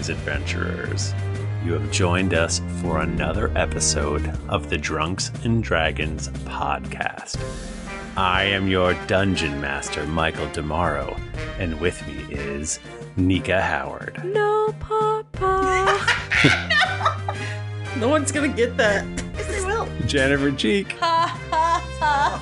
Greetings, adventurers. You have joined us for another episode of the Drunks and Dragons podcast. I am your dungeon master, Michael Demaro, and with me is Nika Howard. No, Papa. No one's gonna get that. Yes, they will. Jennifer Cheek. Ha ha ha.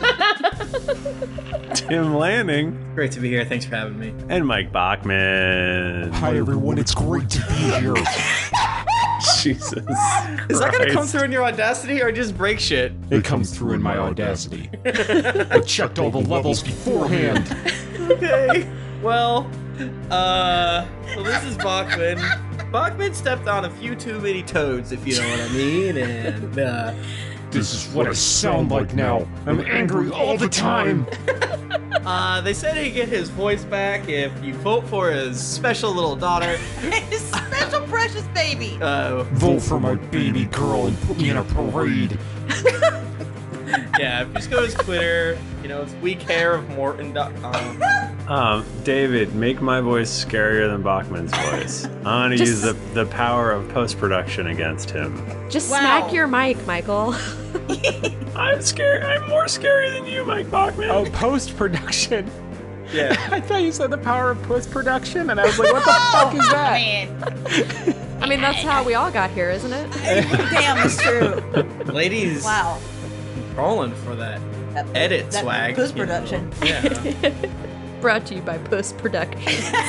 Tim Lanning. Great to be here. Thanks for having me. And Mike Bachman. Hi everyone, it's great to be here. Jesus Is that gonna come Christ. through in your Audacity or just break shit? It comes through in my Audacity. I checked all the levels beforehand. Okay. Well, so this is Bachman. Bachman stepped on a few too many toads, if you know what I mean, and This is what I sound like now. I'm angry all the time. they said he'd get his voice back if you vote for his special little daughter. His special precious baby. Vote for my baby girl and put me in a parade. Yeah, just go to his Twitter. You know, it's weakhairofmorton.com. David, make my voice scarier than Bachman's voice. I want to use the power of post-production against him. Just Wow. smack your mic, Michael. I'm scared. I'm more scary than you, Mike Bachman. Oh, post-production. Yeah. I thought you said the power of post-production, and I was like, what the fuck is that? Man. I mean, that's how we all got here, isn't it? Damn, it's true. Ladies, Wow. rolling for that edit That swag. post-production. You know. Yeah. Brought to you by post-production.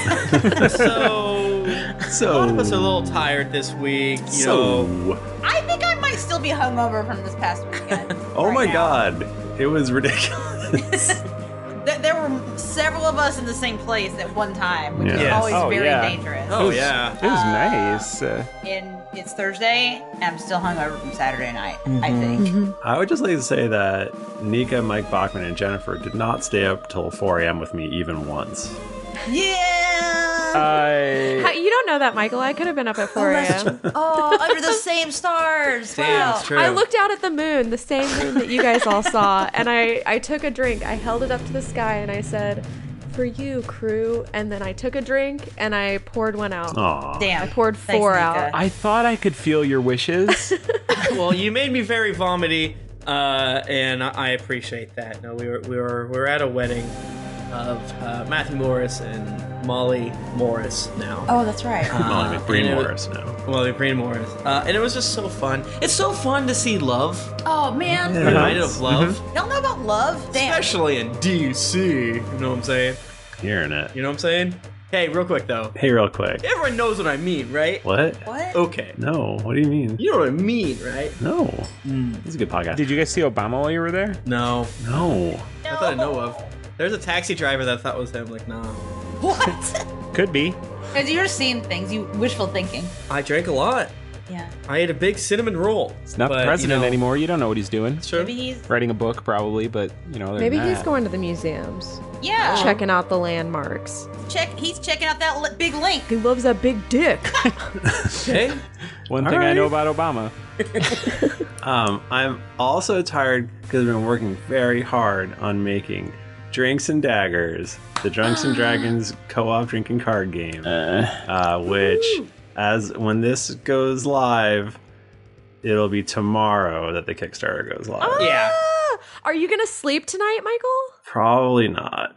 So, a lot of us are a little tired this week. You know, I think I might still be hungover from this past weekend. oh right my now. God, it was ridiculous. There were several of us in the same place at one time, which is Yes. always Oh, very yeah. dangerous. oh yeah. It was nice. And it's Thursday, and I'm still hungover from Saturday night, I think. I would just like to say that Nika, Mike Bachman, and Jennifer did not stay up till 4 a.m. with me even once. Yeah! You don't know that, Michael. I could have been up at 4 a.m. Oh, under the same stars. Damn, Wow. it's true. I looked out at the moon, the same moon that you guys all saw, and I took a drink. I held it up to the sky, and I said, "For you, crew." And then I took a drink, and I poured one out. Aw. Damn. I poured Thanks, four Nika. out. I thought I could feel your wishes. Well, you made me very vomity, and I appreciate that. No, we were at a wedding of Matthew Morris and Molly Morris now. Oh, that's right. Molly McBreen and it was- Morris now. Molly McBreen Morris. And it was just so fun. It's so fun to see love, Oh, man. Yeah. reminded of love, Y'all know about love? Damn. especially in DC. You know what I'm saying? Hearing it. You know what I'm saying? Hey, real quick though. Hey, real quick. Everyone knows what I mean, right? What? What? Okay. No. What do you mean? You know what I mean, right? No. This is a good podcast. Did you guys see Obama while you were there? No. No. I thought I know of. There's a taxi driver that I thought was him. Like, nah. What? Could be. Because you're seeing things, you wishful thinking. I drank a lot. Yeah. I ate a big cinnamon roll. It's not But, the president you know, anymore. You don't know what he's doing. Sure. Maybe he's. Writing a book, probably, but, you know, other Maybe than he's that. going to the museums, Yeah. checking out the landmarks. He's checking out that big link. He loves that big dick. Okay. One thing I Alright. know about Obama. I'm also tired because I've been working very hard on making Drinks and Daggers, the Drunks and Dragons co-op drinking card game, which, as when this goes live, it'll be tomorrow that the Kickstarter goes live. Yeah. Are you gonna sleep tonight, Michael? Probably not.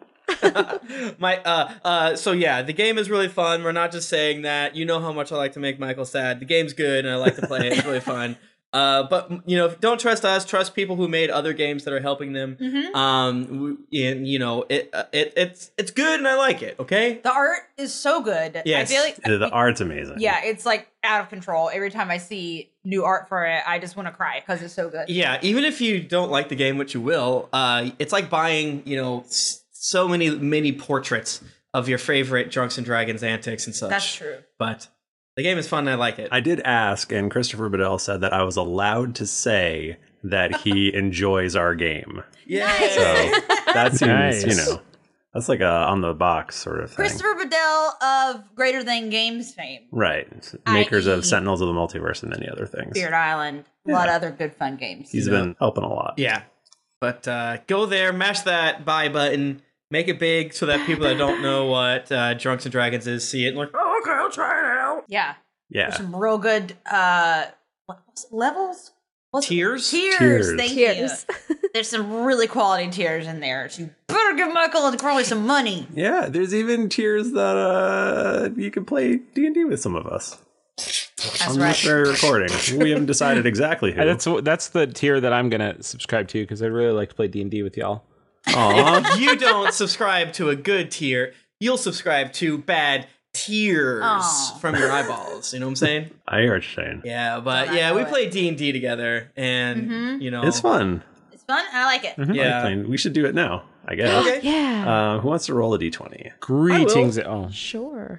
So yeah, the game is really fun. We're not just saying that. You know how much I like to make Michael sad. The game's good and I like to play it. It's really fun. But you know, don't trust us. Trust people who made other games that are helping them. And you know, it's good and I like it. Okay. The art is so good. Yes. I feel like The art's amazing. yeah, it's like out of control. Every time I see new art for it, I just want to cry because it's so good. Yeah. Even if you don't like the game, which you will, it's like buying so many mini portraits of your favorite Drunks and Dragons antics and such. That's true. But the game is fun and I like it. I did ask, and Christopher Bedell said that I was allowed to say that he enjoys our game. Yeah. So that seems, Nice. that's like a on the box sort of thing. Christopher Bedell of Greater Than Games fame. Right. Makers I.e. of Sentinels of the Multiverse and many other things. Spirit Island. A lot of other good fun games. He's been helping a lot. Yeah. But go there, mash that buy button, make it big so that people that don't know what Drunks and Dragons is see it and like, oh, Okay, I'll try it out. Yeah. Yeah. There's some real good what was it, levels? Tiers? Tiers. Thank Tiers. you. There's some really quality tiers in there. So you better give Michael and Carly some money. Yeah, there's even tiers that you can play D&D with some of us. That's On right. this very recording. We haven't decided exactly who. That's the tier that I'm gonna subscribe to because I'd really like to play D&D with y'all. Aw. If you don't subscribe to a good tier, you'll subscribe to bad tears Aw. from your eyeballs. You know what I'm saying? I hear what you're saying. Yeah, but I yeah, know we it. play D&D together, and you know, It's fun. It's fun and I like it. Yeah. We should do it now, I guess. Okay. Yeah. Who wants to roll a d20? Greetings. Oh, Sure.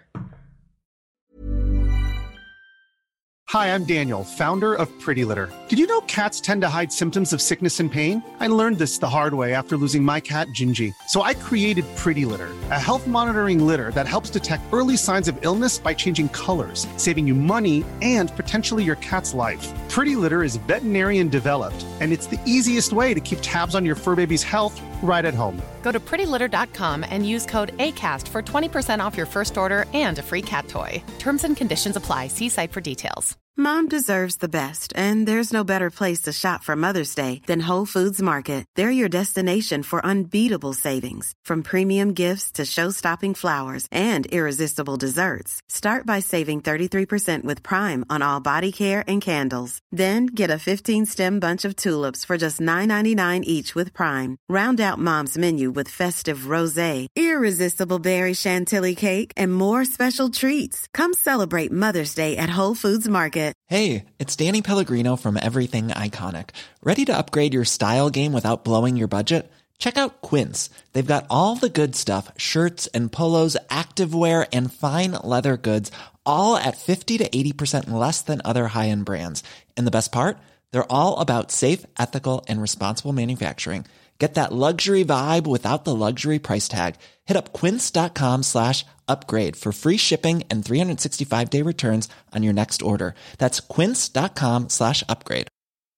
Hi, I'm Daniel, founder of Pretty Litter. Did you know cats tend to hide symptoms of sickness and pain? I learned this the hard way after losing my cat, Gingy. So I created Pretty Litter, a health monitoring litter that helps detect early signs of illness by changing colors, saving you money and potentially your cat's life. Pretty Litter is veterinarian developed, and it's the easiest way to keep tabs on your fur baby's health right at home. Go to prettylitter.com and use code ACAST for 20% off your first order and a free cat toy. Terms and conditions apply. See site for details. Mom deserves the best, and there's no better place to shop for Mother's Day than Whole Foods Market. They're your destination for unbeatable savings, from premium gifts to show-stopping flowers and irresistible desserts. Start by saving 33% with Prime on all body care and candles. Then get a 15-stem bunch of tulips for just $9.99 each with Prime. Round out Mom's menu with festive rosé, irresistible berry chantilly cake, and more special treats. Come celebrate Mother's Day at Whole Foods Market. Hey, it's Danny Pellegrino from Everything Iconic. Ready to upgrade your style game without blowing your budget? Check out Quince. They've got all the good stuff, shirts and polos, activewear, and fine leather goods, all at 50 to 80% less than other high-end brands. And the best part? They're all about safe, ethical, and responsible manufacturing. Get that luxury vibe without the luxury price tag. Hit up quince.com/upgrade for free shipping and 365-day returns on your next order. That's quince.com/upgrade.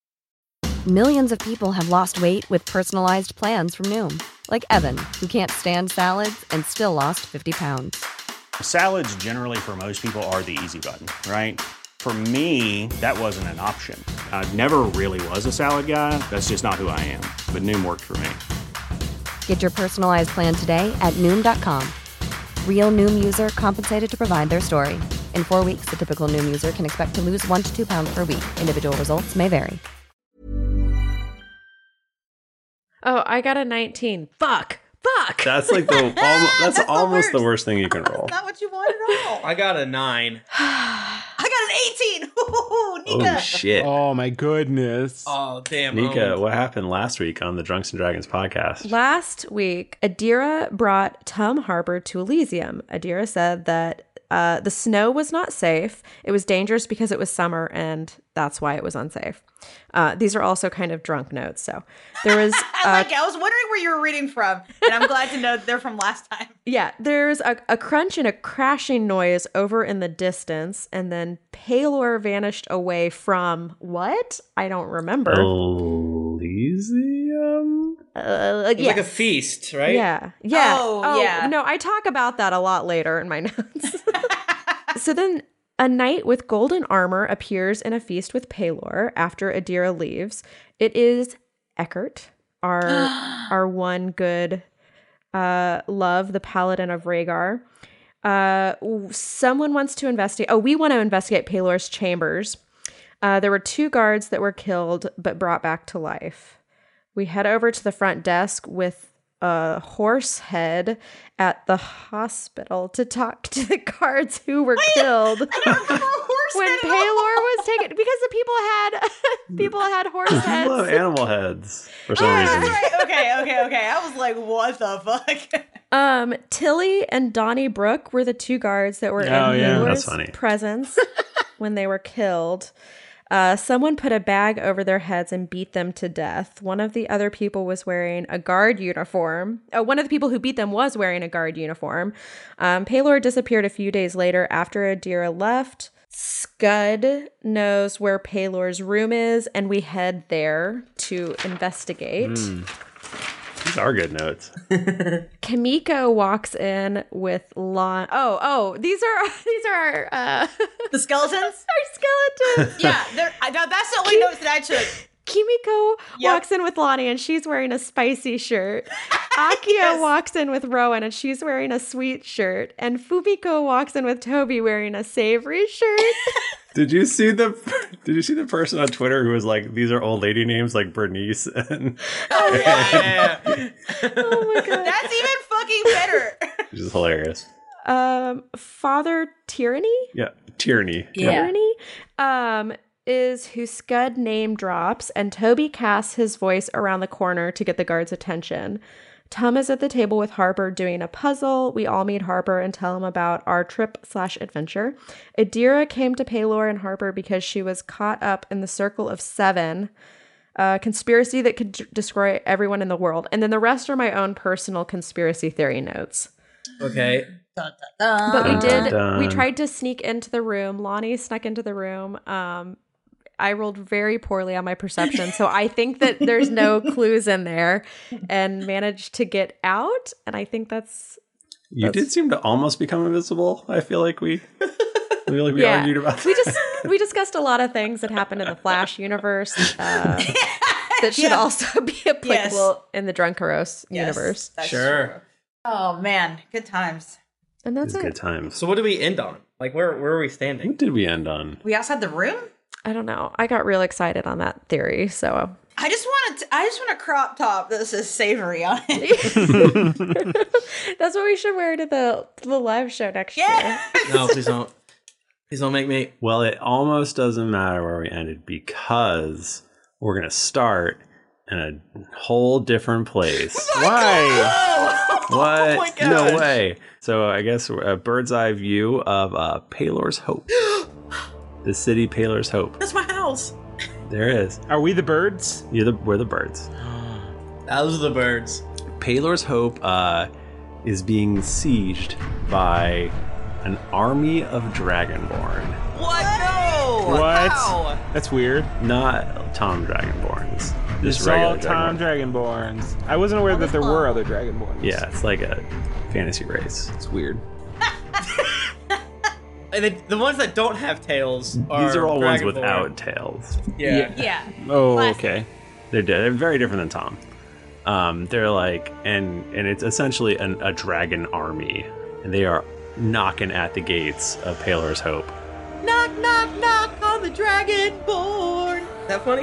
Millions of people have lost weight with personalized plans from Noom. Like Evan, who can't stand salads and still lost 50 pounds. Salads generally for most people are the easy button, right? For me, that wasn't an option. I never really was a salad guy. That's just not who I am. But Noom worked for me. Get your personalized plan today at Noom.com. Real Noom user compensated to provide their story. In 4 weeks, the typical Noom user can expect to lose 1 to 2 pounds per week. Individual results may vary. Oh, I got a 19. Fuck. That's like that's almost the worst thing you can roll. Not what you wanted at all. I got a 9. I got an 18. Ooh, Nika. Oh shit. oh my goodness. Oh, damn. Nika, what happened last week on the Drunks and Dragons podcast? Last week, Adira brought Tom Harper to Elysium. Adira said that the snow was not safe. It was dangerous because it was summer, and that's why it was unsafe. These are also kind of drunk notes. So there was. I was wondering where you were reading from, and I'm glad to know that they're from last time. Yeah, there's a crunch and a crashing noise over in the distance, and then Pelor vanished away from what? I don't remember. Elysium? It's like a feast, right? Yeah. Oh, yeah. No, I talk about that a lot later in my notes. So then a knight with golden armor appears in a feast with Pelor after Adira leaves. It is Eckert, our one good love, the paladin of Rhaegar. Someone wants to investigate. We want to investigate Pelor's chambers. There were 2 guards that were killed but brought back to life. We head over to the front desk with a horse head at the hospital to talk to the guards who were killed when Pelor was taken, because the people had horse heads. People have animal heads for some reason. Right. Okay. I was like, what the fuck? Tilly and Donnie Brooke were the 2 guards that were in That's Pelor's funny. presence when they were killed. Someone put a bag over their heads and beat them to death. One of the other people was wearing a guard uniform. One of the people who beat them was wearing a guard uniform. Pelor disappeared a few days later after Adira left. Scud knows where Pelor's room is, and we head there to investigate. These are good notes. Kimiko walks in with Lon. These are our the skeletons. Our skeletons. Yeah, that's the only notes that I took. Kimiko walks in with Lonnie and she's wearing a spicy shirt. Akio walks in with Rowan and she's wearing a sweet shirt. And Fumiko walks in with Toby wearing a savory shirt. Did you see the person on Twitter who was like, these are old lady names like Bernice and Oh yeah. Oh my god. That's even fucking better. which is hilarious. Father Tyranny? Yeah. Tyranny. Tyranny? Is who Scud name drops, and Toby casts his voice around the corner to get the guards' attention. Tom is at the table with Harper doing a puzzle. We all meet Harper and tell him about our trip/adventure. Adira came to Paylor and Harper because she was caught up in the Circle of Seven, a conspiracy that could destroy everyone in the world. And then the rest are my own personal conspiracy theory notes. Okay. But we tried to sneak into the room. Lonnie snuck into the room. I rolled very poorly on my perception, so I think that there's no clues in there, and managed to get out. And I think that's You did seem to almost become invisible. I feel like we argued about that. We discussed a lot of things that happened in the Flash universe that should also be applicable in the Drunkaros universe. Sure. True. Oh man, good times. And that's it. Good times. So what do we end on? Like where are we standing? What did we end on? We outside the room? I don't know. I got real excited on that theory, so I just want a crop top that says savory on it. that's what we should wear to the live show next year. No, please don't. Please don't make me. Well, it almost doesn't matter where we ended because we're going to start in a whole different place. Why? What? Oh my gosh. No way. So I guess a bird's eye view of Paylor's Hope. The city Paylor's Hope. That's my house. There it is. Are we the birds? We're the birds. Those are the birds. Paylor's Hope is being sieged by an army of Dragonborn. What? No. What? How? That's weird. Not Tom Dragonborns. Just It's regular all Tom Dragonborn. Dragonborns. I wasn't aware that there were other Dragonborns. Yeah, it's like a fantasy race. It's weird. And the ones that don't have tails are These are all ones Dragonborn. without tails. Yeah. Oh, Classic. okay. They're very different than Tom. They're like, and it's essentially a dragon army, and they are knocking at the gates of Paylor's Hope. Knock, knock, knock on the Dragonborn. Is that funny?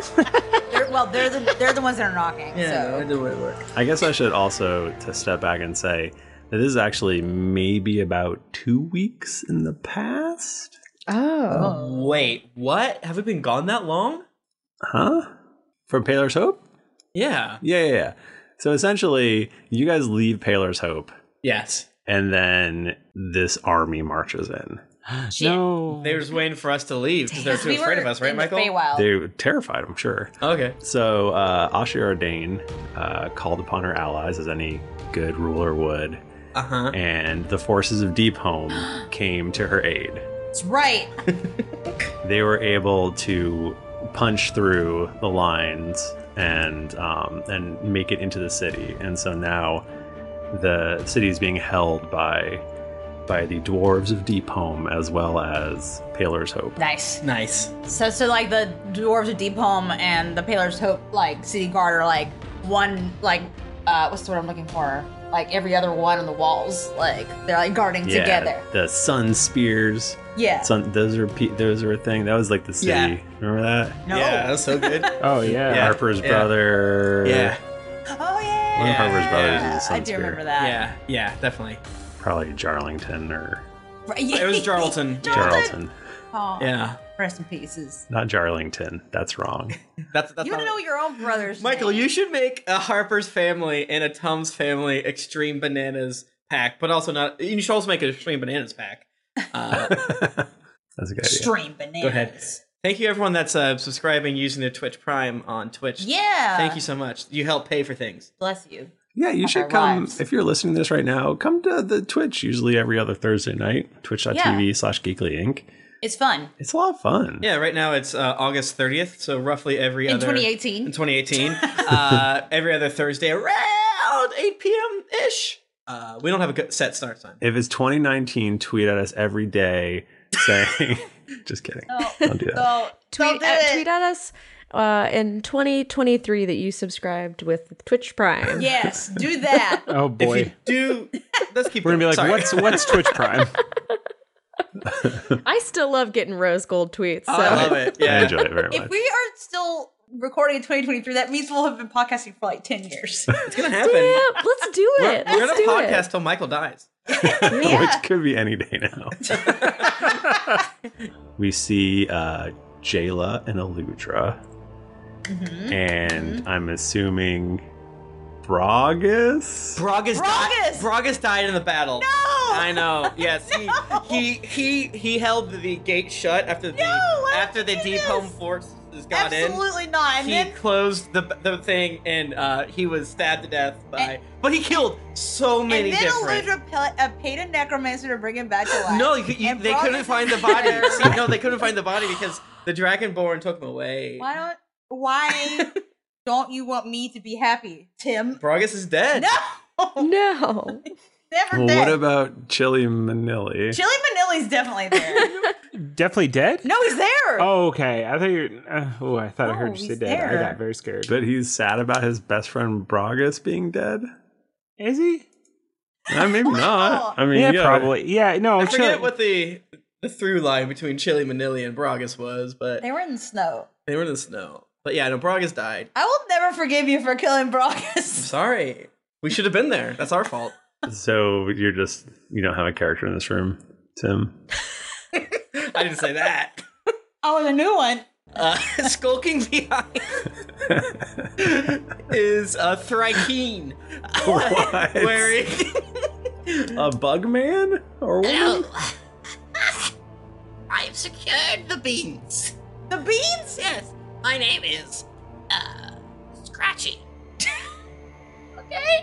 they're the ones that are knocking. Yeah, so. I do it work. I guess I should also to step back and say that this is actually maybe about 2 weeks in the past. Oh. Wait, what? Have we been gone that long? Huh? From Paylor's Hope? Yeah. Yeah. So essentially, you guys leave Paylor's Hope, Yes. and then this army marches in. No. They were just waiting for us to leave because they're too afraid of us, right, Michael? They were terrified, I'm sure. Okay. So Ashir Dane called upon her allies, as any good ruler would, and the forces of Deepholm came to her aid. That's right. They were able to punch through the lines and make it into the city, and so now the city is being held by the dwarves of Deepholm as well as Paylor's Hope. Nice. So like the dwarves of Deepholm and the Paylor's Hope like city guard are like one like what's the word I'm looking for? Like every other one on the walls, like they're like guarding together. The sun spears. Yeah. Those are a thing. That was like the city. Yeah. Remember that? No. Yeah, that's so good. Oh, yeah. Harper's brother. Yeah. Oh yeah. One of Harper's brothers is a sun I do spear. remember that. Yeah, definitely. Probably Jarlington or It was Jarlton. Jarlton. Oh, Yeah. rest in pieces. Not Jarlington. That's wrong. That's You want to know your own brother's Michael, name. you should make a Harper's Family and a Tom's Family Extreme Bananas pack, but also not. You should also make an Extreme Bananas pack. That's a good idea. Extreme bananas. Go ahead. Thank you, everyone that's subscribing using their Twitch Prime on Twitch. Yeah. Thank you so much. You help pay for things. Bless you. Yeah, you Of should our come. lives. If you're listening to this right now, come to the Twitch, usually every other Thursday night, twitch.tv/Geekly Inc. It's fun. It's a lot of fun. Yeah, right now it's August 30th, so roughly every In other... 2018. In 2018. Every other Thursday around 8 p.m.-ish. We don't have a good set start time. If it's 2019, tweet at us every day saying... Just kidding. Don't do that. Tweet at us in 2023 that you subscribed with Twitch Prime. Yes, do that. Oh boy. If you do... Let's keep We're going to be like, what's Twitch Prime? I still love getting rose gold tweets. So. I love it. Yeah. I enjoy it very much. If we are still recording in 2023, that means we'll have been podcasting for like 10 years. It's going to happen. Damn, let's do it. We're Let's going to do podcast it. till Michael dies. Which could be any day now. We see Jayla and Aludra. And I'm assuming Bragus? Bragus died in the battle. No! I know. Yes, he held the gate shut after the Deep Home Forces got in. Absolutely not. And He then closed the thing and he was stabbed to death but he killed so many different. Aludra paid a necromancer to bring him back to life. No, they couldn't find the body. No, they couldn't find the body because the Dragonborn took him away. Why don't you want me to be happy, Tim? Bragus is dead. No. Never Well, dead. what about Chili Manili? Chili Manili's definitely there. Definitely dead? No, he's there. Oh, okay. I thought I heard you say he's dead. there. I got very scared. But he's sad about his best friend Bragus being dead? Is he? Maybe not. I mean, yeah, probably. Yeah, no. I forget what the through line between Chili Manili and Bragus was, but They were in the snow. they were in the snow. But yeah, no, Bragus died. I will never forgive you for killing Bragus. I'm sorry. We should have been there. That's our fault. So you don't have a character in this room, Tim? I didn't say that. Oh, the new one. Skulking behind is Thrykeen. What? Wearing A bug man? Or what? Hello. I have secured the beans. The beans? Yes. My name is Scratchy. Okay.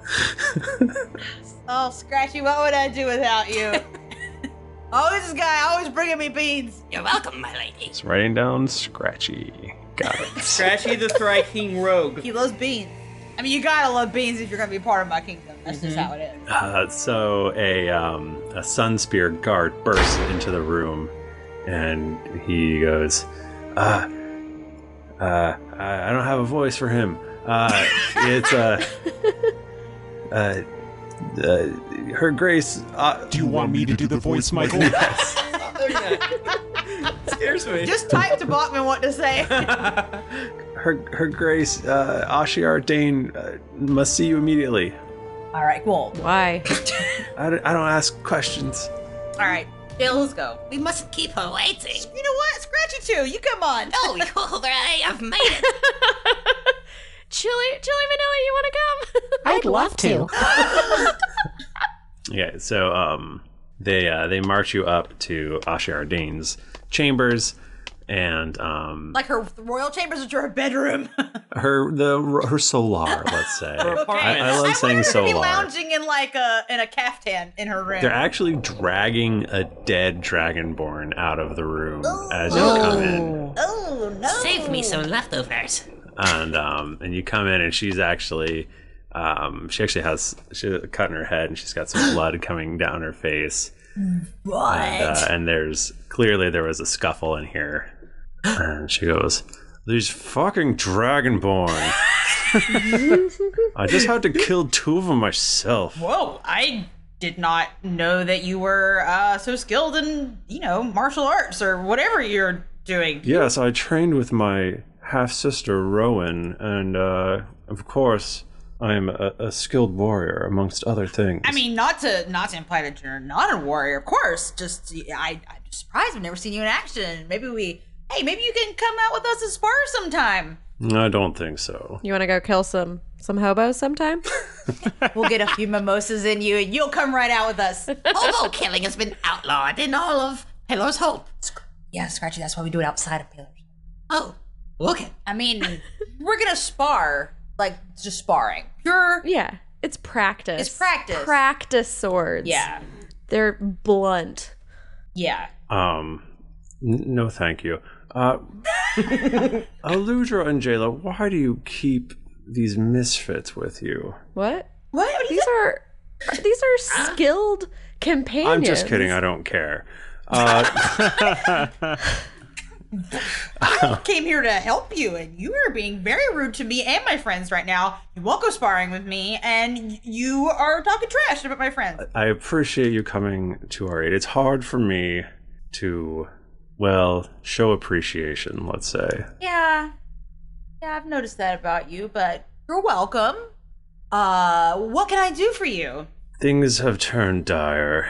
Oh, Scratchy, what would I do without you? Oh, this guy always bringing me beans. You're welcome, my lady. It's writing down Scratchy. Got it. Scratchy the Thrykeen rogue. He loves beans. I mean, you gotta love beans if you're gonna be part of my kingdom. That's just how it is. So a sun spear guard bursts into the room, and he goes, I don't have a voice for him. It's Her Grace. Do you want me to do the voice, Michael? Yes. Scares me. Just type to Bachman what to say. Her Grace, Ashiar Dane must see you immediately. All right, cool. Why? I don't ask questions. All right, Jill, let's go. We mustn't keep her waiting. You know what? Scratchy too. You come on. Oh, I have made it. Chili Manila, you want to come? I'd love to. Yeah, so they march you up to Ashiar Dane's chambers, and Like her royal chambers, which are her bedroom. her solar, let's say. Okay. I love saying wanted her to be solar. lounging in like in a caftan in her room. They're actually dragging a dead dragonborn out of the room as you come in. Oh no! Save me some leftovers. And you come in, and she's actually she has a cut in her head, and she's got some blood coming down her face. What? And there was a scuffle in here, and she goes, "These fucking dragonborn! I just had to kill 2 of them myself." Whoa! I did not know that you were so skilled in martial arts or whatever you're doing. Yes, I trained with my half-sister Rowan, and of course I am a skilled warrior amongst other things. I mean, not to imply that you're not a warrior, of course. Just I'm just surprised I've never seen you in action. Maybe you can come out with us and spar sometime. I don't think so. You want to go kill some hobos sometime? We'll get a few mimosas in you, and you'll come right out with us. Hobo killing has been outlawed in all of Pillar's Hope. Yeah, Scratchy. That's why we do it outside of Pillars. Oh, okay. I mean, we're gonna spar, like just sparring. Yeah, it's practice. It's practice. Practice swords. Yeah. They're blunt. Yeah. No, thank you. Aludra and Jayla, why do you keep these misfits with you? What? What? These are skilled companions. I'm just kidding. I don't care. I came here to help you, and you are being very rude to me and my friends right now. You won't go sparring with me, and you are talking trash about my friends. I appreciate you coming to our aid. It's hard for me to, well, show appreciation, let's say. Yeah, I've noticed that about you, but you're welcome. What can I do for you? Things have turned dire.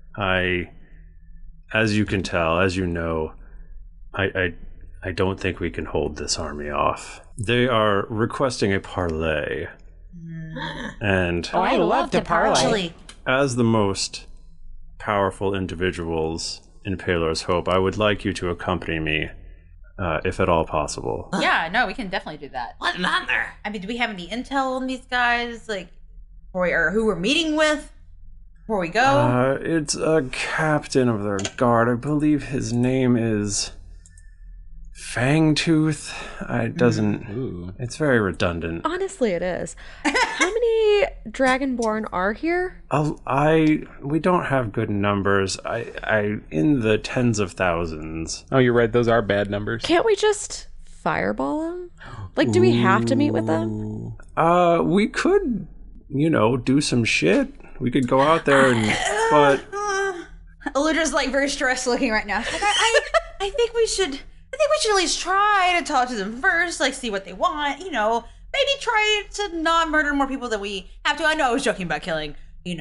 As you can tell, as you know, I don't think we can hold this army off. They are requesting a parley. And I love to parlay. As the most powerful individuals in Pelor's Hope, I would like you to accompany me, if at all possible. Yeah, no, we can definitely do that. What an honor. I mean, do we have any intel on these guys, like, or who we're meeting with before we go? It's a captain of their guard. I believe his name is Fangtooth. It's very redundant. Honestly, it is. How many Dragonborn are here? We don't have good numbers. I in the tens of thousands. Oh, you're right. Those are bad numbers. Can't we just fireball them? Like, do we have to meet with them? We could, do some shit. We could go out there but Eludra's like very stressed looking right now. Like, I think we should at least try to talk to them first, like see what they want, maybe try to not murder more people than we have to. I know I was joking about killing,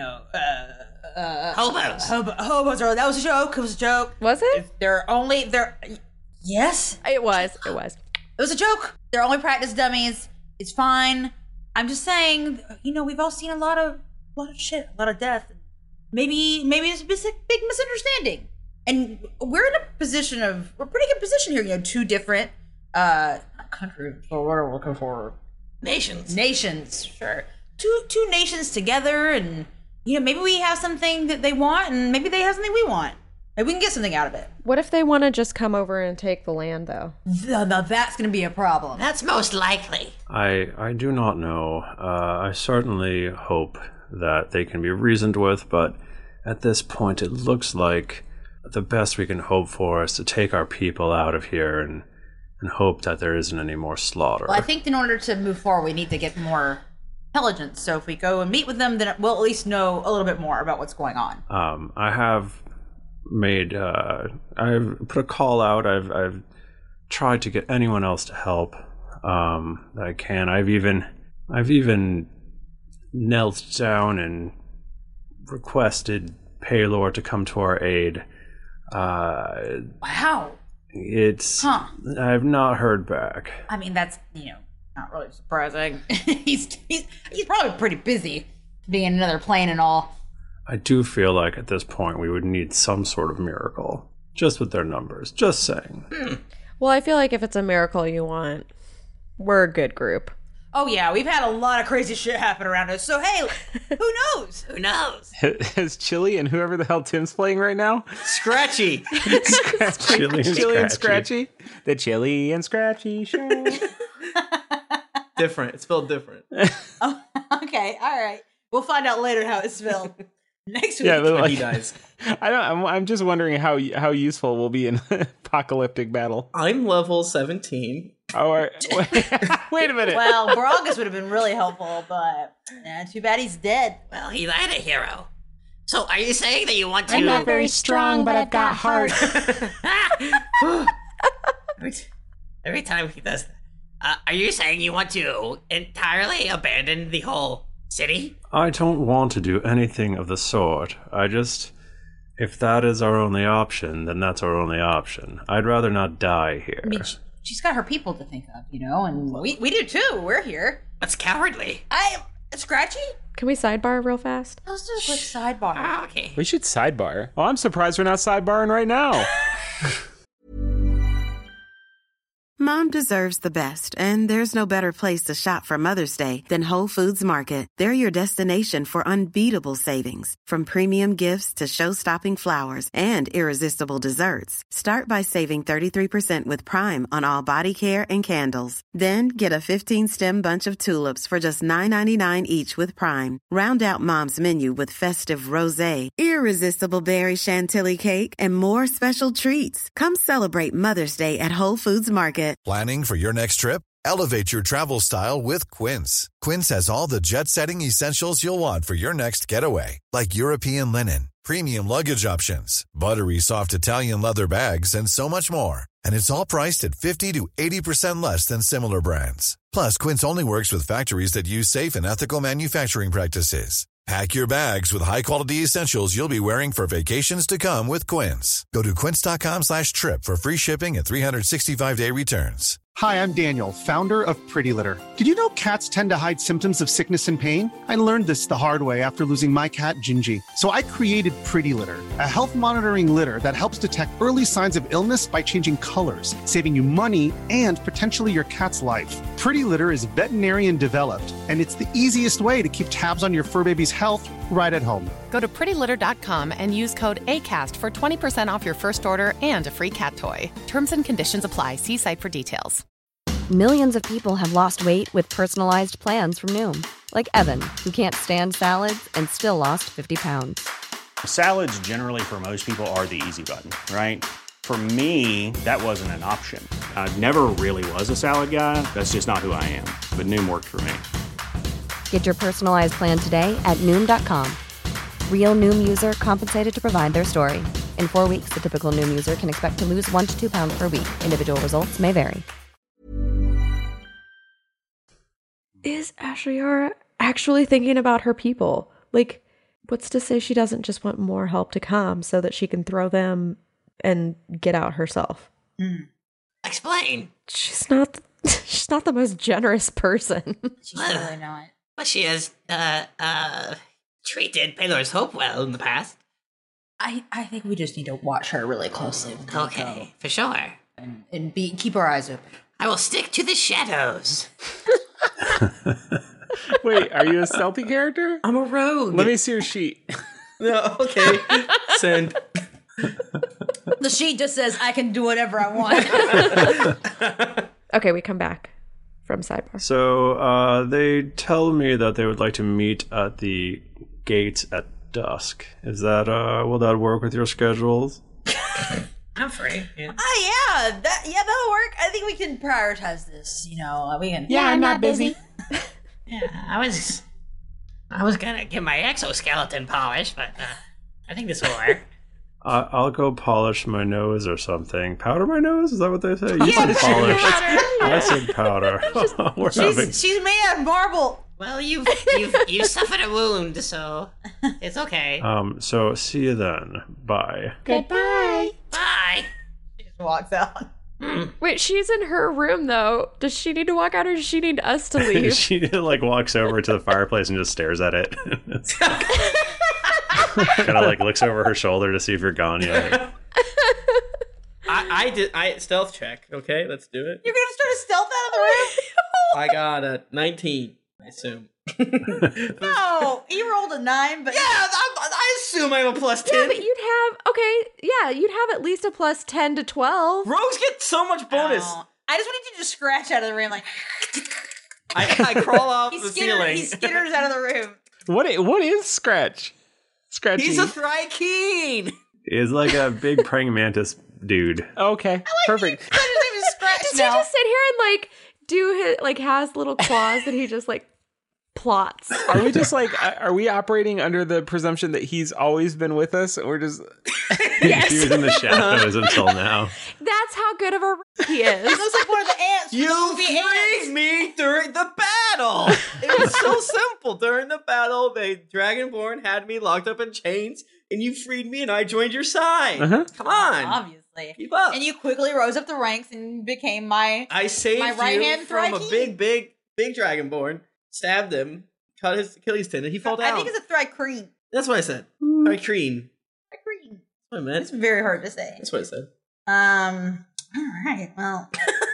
hobos. Hobos, that was a joke. It was a joke. Was it? Yes. It was. It was a joke. They're only practice dummies. It's fine. I'm just saying, we've all seen a lot of shit, a lot of death. Maybe it's a big misunderstanding. And we're in a pretty good position here. Two different countries. So what are we looking for? Nations, sure. Two nations together, and maybe we have something that they want, and maybe they have something we want. Maybe we can get something out of it. What if they want to just come over and take the land, though? Now that's going to be a problem. That's most likely. I do not know. I certainly hope that they can be reasoned with, but at this point it looks like the best we can hope for is to take our people out of here and hope that there isn't any more slaughter. Well, I think in order to move forward, we need to get more intelligence. So if we go and meet with them, then we'll at least know a little bit more about what's going on. I have made, I've put a call out. I've tried to get anyone else to help that I can. I've even knelt down and requested Pelor to come to our aid. Wow. I've not heard back. I mean, that's, not really surprising. he's probably pretty busy being in another plane and all. I do feel like at this point we would need some sort of miracle. Just with their numbers. Just saying. Well, I feel like if it's a miracle you want, we're a good group. Oh, yeah, we've had a lot of crazy shit happen around us. So, hey, who knows? Who knows? Has Chili and whoever the hell Tim's playing right now? Scratchy. Chili and Scratchy. The Chili and Scratchy show. Different. It's spelled different. Oh, okay, all right. We'll find out later how it's spelled. Next week. Yeah, when he dies. I'm just wondering how useful we'll be in apocalyptic battle. I'm level 17. Oh, wait a minute. Well, Baragas would have been really helpful, but too bad he's dead. Well, he died a hero. So are you saying that you want to... I'm not very strong, but I've got heart. Every time he does that. Are you saying you want to entirely abandon the whole city? I don't want to do anything of the sort. If that is our only option, then that's our only option. I'd rather not die here. I mean, she's got her people to think of, and we do too. We're here. That's cowardly. Scratchy? Can we sidebar real fast? Let's do a quick sidebar. Okay. We should sidebar. Oh, I'm surprised we're not sidebarring right now. Mom deserves the best, and there's no better place to shop for Mother's Day than Whole Foods Market. They're your destination for unbeatable savings, from premium gifts to show-stopping flowers and irresistible desserts. Start by saving 33% with Prime on all body care and candles. Then get a 15-stem bunch of tulips for just $9.99 each with Prime. Round out Mom's menu with festive rosé, irresistible berry chantilly cake, and more special treats. Come celebrate Mother's Day at Whole Foods Market. Planning for your next trip? Elevate your travel style with Quince. Quince has all the jet-setting essentials you'll want for your next getaway, like European linen, premium luggage options, buttery soft Italian leather bags, and so much more. And it's all priced at 50 to 80% less than similar brands. Plus, Quince only works with factories that use safe and ethical manufacturing practices. Pack your bags with high-quality essentials you'll be wearing for vacations to come with Quince. Go to quince.com/trip for free shipping and 365-day returns. Hi, I'm Daniel, founder of Pretty Litter. Did you know cats tend to hide symptoms of sickness and pain? I learned this the hard way after losing my cat, Gingy. So I created Pretty Litter, a health monitoring litter that helps detect early signs of illness by changing colors, saving you money and potentially your cat's life. Pretty Litter is veterinarian developed, and it's the easiest way to keep tabs on your fur baby's health right at home. Go to prettylitter.com and use code ACAST for 20% off your first order and a free cat toy. Terms and conditions apply. See site for details. Millions of people have lost weight with personalized plans from Noom. Like Evan, who can't stand salads and still lost 50 pounds. Salads generally for most people are the easy button, right? For me, that wasn't an option. I never really was a salad guy. That's just not who I am. But Noom worked for me. Get your personalized plan today at Noom.com. Real Noom user compensated to provide their story. In 4 weeks, the typical Noom user can expect to lose 1 to 2 pounds per week. Individual results may vary. Is Ashiara actually thinking about her people? Like, what's to say she doesn't just want more help to come so that she can throw them and get out herself? Explain. She's not the most generous person. She's really not. But she has treated Paylor's Hope well in the past. I think we just need to watch her really closely. Okay, for sure. And keep our eyes open. I will stick to the shadows. Wait, are you a stealthy character? I'm a rogue. Let me see your sheet. No, okay. Send. The sheet just says I can do whatever I want. Okay, we come back from sidebar. So they tell me that they would like to meet at the gates at dusk. Is that will that work with your schedules? I'm free. Yeah. That'll work. I think we can prioritize this. We can. Yeah, I'm not busy. Yeah, I was gonna get my exoskeleton polished, but I think this will work. I'll go polish my nose or something. Powder my nose? Is that what they say? You said polish. I said powder. She's made out of marble. Well, you suffered a wound, so it's okay. So see you then. Bye. Goodbye. Bye. She just walks out. Wait, she's in her room though. Does she need to walk out or does she need us to leave? She walks over to the fireplace and just stares at it. Kind of looks over her shoulder to see if you're gone yet. I stealth check. Okay, let's do it. You're gonna start a stealth out of the room? I got a 19. I assume. No, he rolled a 9, but I assume I have a plus 10. Yeah, but you'd have at least a plus 10 to 12. Rogues get so much bonus. I just wanted to just scratch out of the room, like. I crawl off the ceiling. He skitters out of the room. What is Scratch? Scratchy. He's a Thrykeen. He's like a big praying mantis dude. Okay, perfect. His name is Scratch. Does he just sit here and do his has little claws that he just plots? Are we just are we operating under the presumption that he's always been with us? Or just Yes. He was in the shadows until now. That's how good of a he is. He looks like one of the ants. You freed me during the battle. It was so simple. During the battle, the Dragonborn had me locked up in chains, and you freed me, and I joined your side. Come on, obviously. Keep up. And you quickly rose up the ranks and became my. I saved my right you hand from a Thrykeen. big Dragonborn. Stabbed him, cut his Achilles tendon. He fell down. I think it's a Thrykeen. That's what I said. Thrykeen. Thrykeen. That's what I meant. It's very hard to say. That's what I said. All right. Well,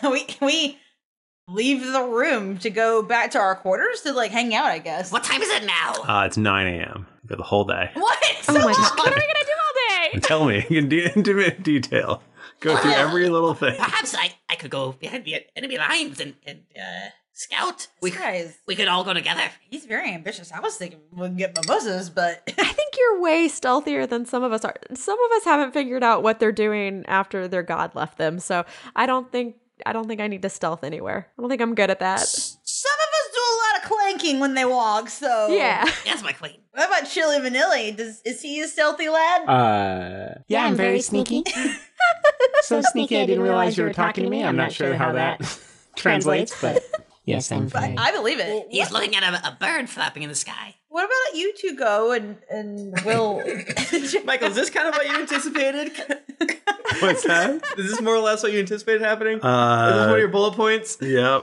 we leave the room to go back to our quarters to like hang out, I guess. What time is it now? It's 9 a.m. for the whole day. What? Oh my god! What are we gonna do all day? Tell me in intimate detail. Go through every little thing. Perhaps I could go behind the enemy lines and scout. We could all go together. He's very ambitious. I was thinking we'd get mimosas, but I think you're way stealthier than some of us are. Some of us haven't figured out what they're doing after their god left them, so I don't think I need to stealth anywhere. I don't think I'm good at that. Some of us do a lot of clanking when they walk, so yeah. That's my queen. What about Chili Vanilli? Is he a stealthy lad? Yeah, I'm very sneaky. So sneaky I didn't realize you were talking to me. I'm not sure how that translates, but yes, I'm very... I believe it. He's looking at a bird flapping in the sky. What about you two go and we'll... Michael, is this kind of what you anticipated? What's that? Is this more or less what you anticipated happening? Is this one of your bullet points? Yep.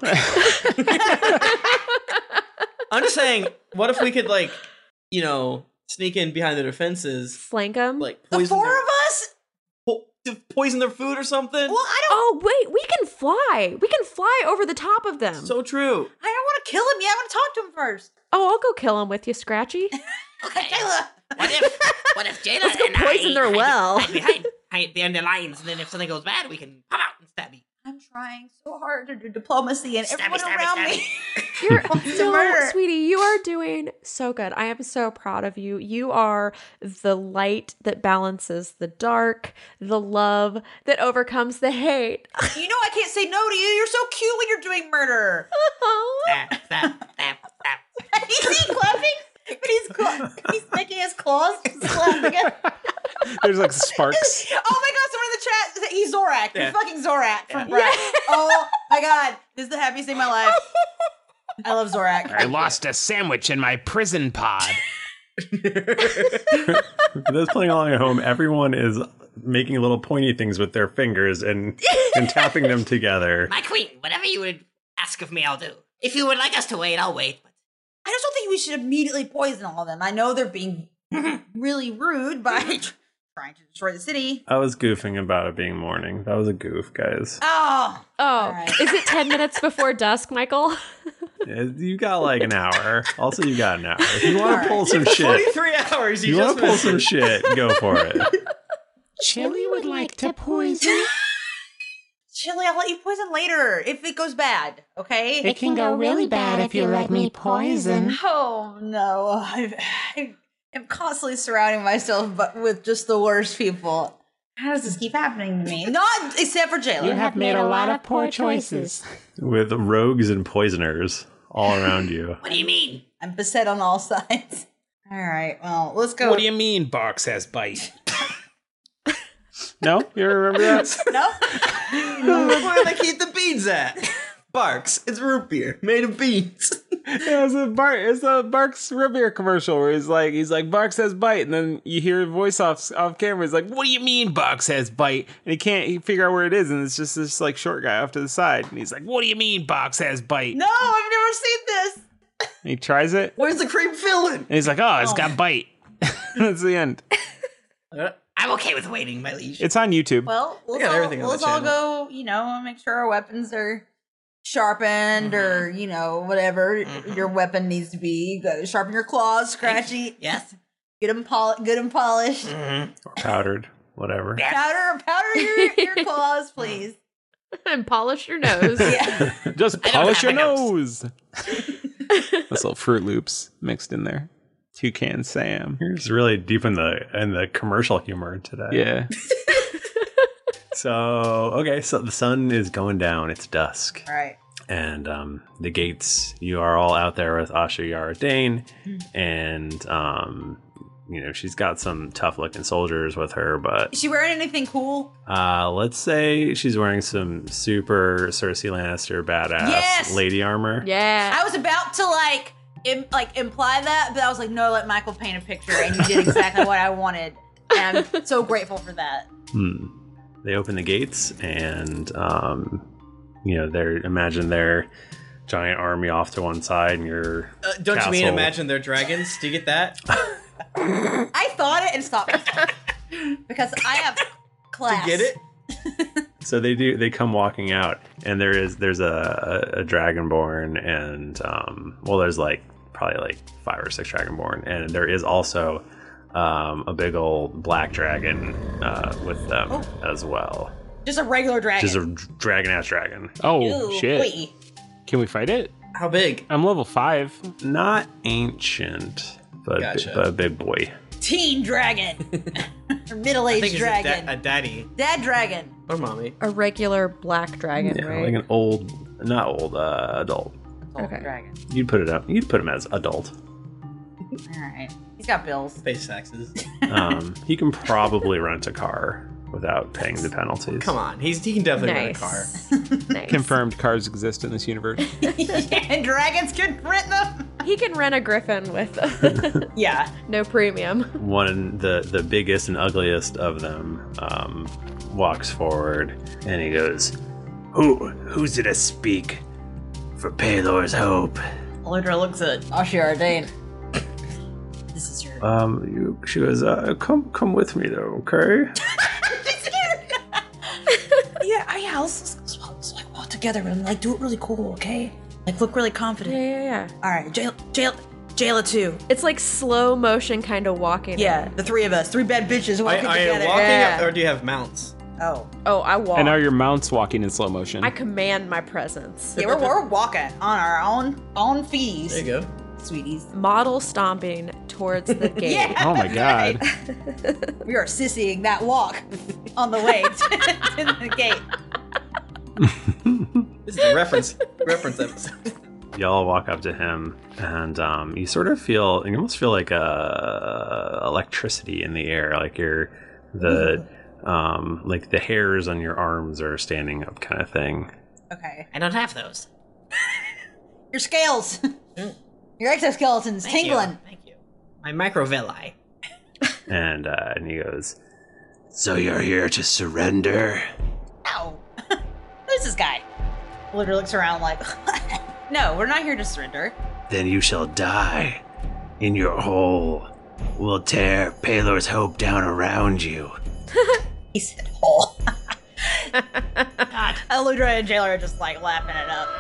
I'm just saying, what if we could, like, sneak in behind the defenses? Flank them? Like, the four of us? To poison their food or something? Well, I don't... Oh, wait, we can fly. We can fly over the top of them. So true. I don't want to kill him yet. I want to talk to him first. Oh, I'll go kill him with you, Scratchy. Okay. Jayla. What if Jayla Let's go and poison their well. hide behind the lines, and then if something goes bad, we can pop out and stab you. I'm trying so hard to do diplomacy, and everyone around me. You're no, sweetie, you are doing so good. I am so proud of you. You are the light that balances the dark, the love that overcomes the hate. You know I can't say no to you. You're so cute when you're doing murder. Is he clapping? But he's making his claws slap again. There's like sparks. Oh my god, someone in the chat, he's Zorak. Yeah. You're fucking Zorak from Brett. Oh my god, this is the happiest day of my life. I love Zorak. I lost a sandwich in my prison pod. For those playing along at home, everyone is making little pointy things with their fingers and tapping them together. My queen, whatever you would ask of me, I'll do. If you would like us to wait, I'll wait. But I just don't think we should immediately poison all of them. I know they're being really rude by trying to destroy the city. I was goofing about it being morning. That was a goof, guys. Oh. Right. Is it 10 minutes before dusk, Michael? You got like an hour. Also, you got an hour. If you want to pull some shit. 23 hours. You want to pull some shit, go for it. Chili would like to poison. Chili, I'll let you poison later if it goes bad, okay? It can go really bad if you let me poison. Oh, no. I am constantly surrounding myself with just the worst people. How does this keep happening to me? Not except for Jayla. You have made a lot of poor choices. With rogues and poisoners all around you. what do you mean? I'm beset on all sides. All right, well, let's go. What do you mean, Barks has bite? No? You remember that? No? Where do they keep the beans at? Barks. It's root beer made of beans. Yeah, it's a Barks root beer commercial where he's like Barks has bite, and then you hear a voice off camera. He's like, "What do you mean Barks has bite?" And he figure out where it is, and it's just this like short guy off to the side, and he's like, "What do you mean Barks has bite?" No, I've never seen this. And he tries it. Where's the cream filling? And he's like, "Oh, it's got bite." That's the end. I'm okay with waiting, my liege. It's on YouTube. Well, let's all go, make sure our weapons are sharpened or, whatever your weapon needs to be. You gotta sharpen your claws, Scratchy. Yes. Get them good and polished. Or powdered, whatever. Powder your claws, please. And polish your nose. Yeah. Just polish your nose. That's little Fruit Loops mixed in there. Toucan Sam. You're just really deep in the commercial humor today. Yeah. So the sun is going down. It's dusk. All right. And the gates, you are all out there with Asha Yara Dane. And, she's got some tough looking soldiers with her, but... Is she wearing anything cool? Let's say she's wearing some super Cersei Lannister badass lady armor. Yeah. I was about to imply that, but I was like, no, let Michael paint a picture, and you did exactly what I wanted. And I'm so grateful for that. They open the gates, and imagine their giant army off to one side, and your don't castle. you mean imagine they're dragons? Do you get that? I thought it and stopped myself because I have class. Do you get it? So they come walking out, and there's a dragonborn, and there's like probably like 5 or 6 dragonborn, and there is also a big old black dragon with them as well. Just a regular dragon. Just a dragon-ass dragon. Oh, Ew, shit. wait. Can we fight it? How big? I'm level 5. Not ancient, but Gotcha. a big boy. Teen dragon. Or I middle-aged think it's dragon. a daddy. Dad dragon. Or mommy. A regular black dragon, Yeah, right? like an adult. Okay. Dragon. You'd put him as adult. All right. He's got bills. Face taxes. He can probably rent a car without paying the penalties. Come on, he can definitely rent a car. Nice. Confirmed cars exist in this universe. And dragons can rent them. He can rent a griffin with Yeah. no premium. One, the biggest and ugliest of them, walks forward and he goes, "Who's it to speak for Palor's hope?" Aludra looks at Ashir Dane. This is your. She goes, "Come with me though, okay?" Yeah. Let's like walk together and like do it really cool, okay? Like look really confident. Yeah. All right, Jayla too. It's like slow motion kind of walking. Yeah, the 3 of us, 3 bad bitches walking Are you together. walking up, or do you have mounts? Oh, I walk. And are your mounts walking in slow motion? I command my presence. yeah, we're walking on our own feet. There you go. Sweeties. Model stomping towards the gate. Yeah, Oh my god. we are sissying that walk on the way to the gate. This is a reference episode. Y'all walk up to him, and you almost feel like electricity in the air, like like the hairs on your arms are standing up, kind of thing. Okay. I don't have those. Your scales. Your exoskeleton's tingling. Thank you. My microvilli. And he goes, "So you're here to surrender?" Ow. Who's this guy? Literally looks around like, no, we're not here to surrender. "Then you shall die. In your hole. We'll tear Palor's hope down around you." He said hole. God. Aludra and Jailer are just like laughing it up.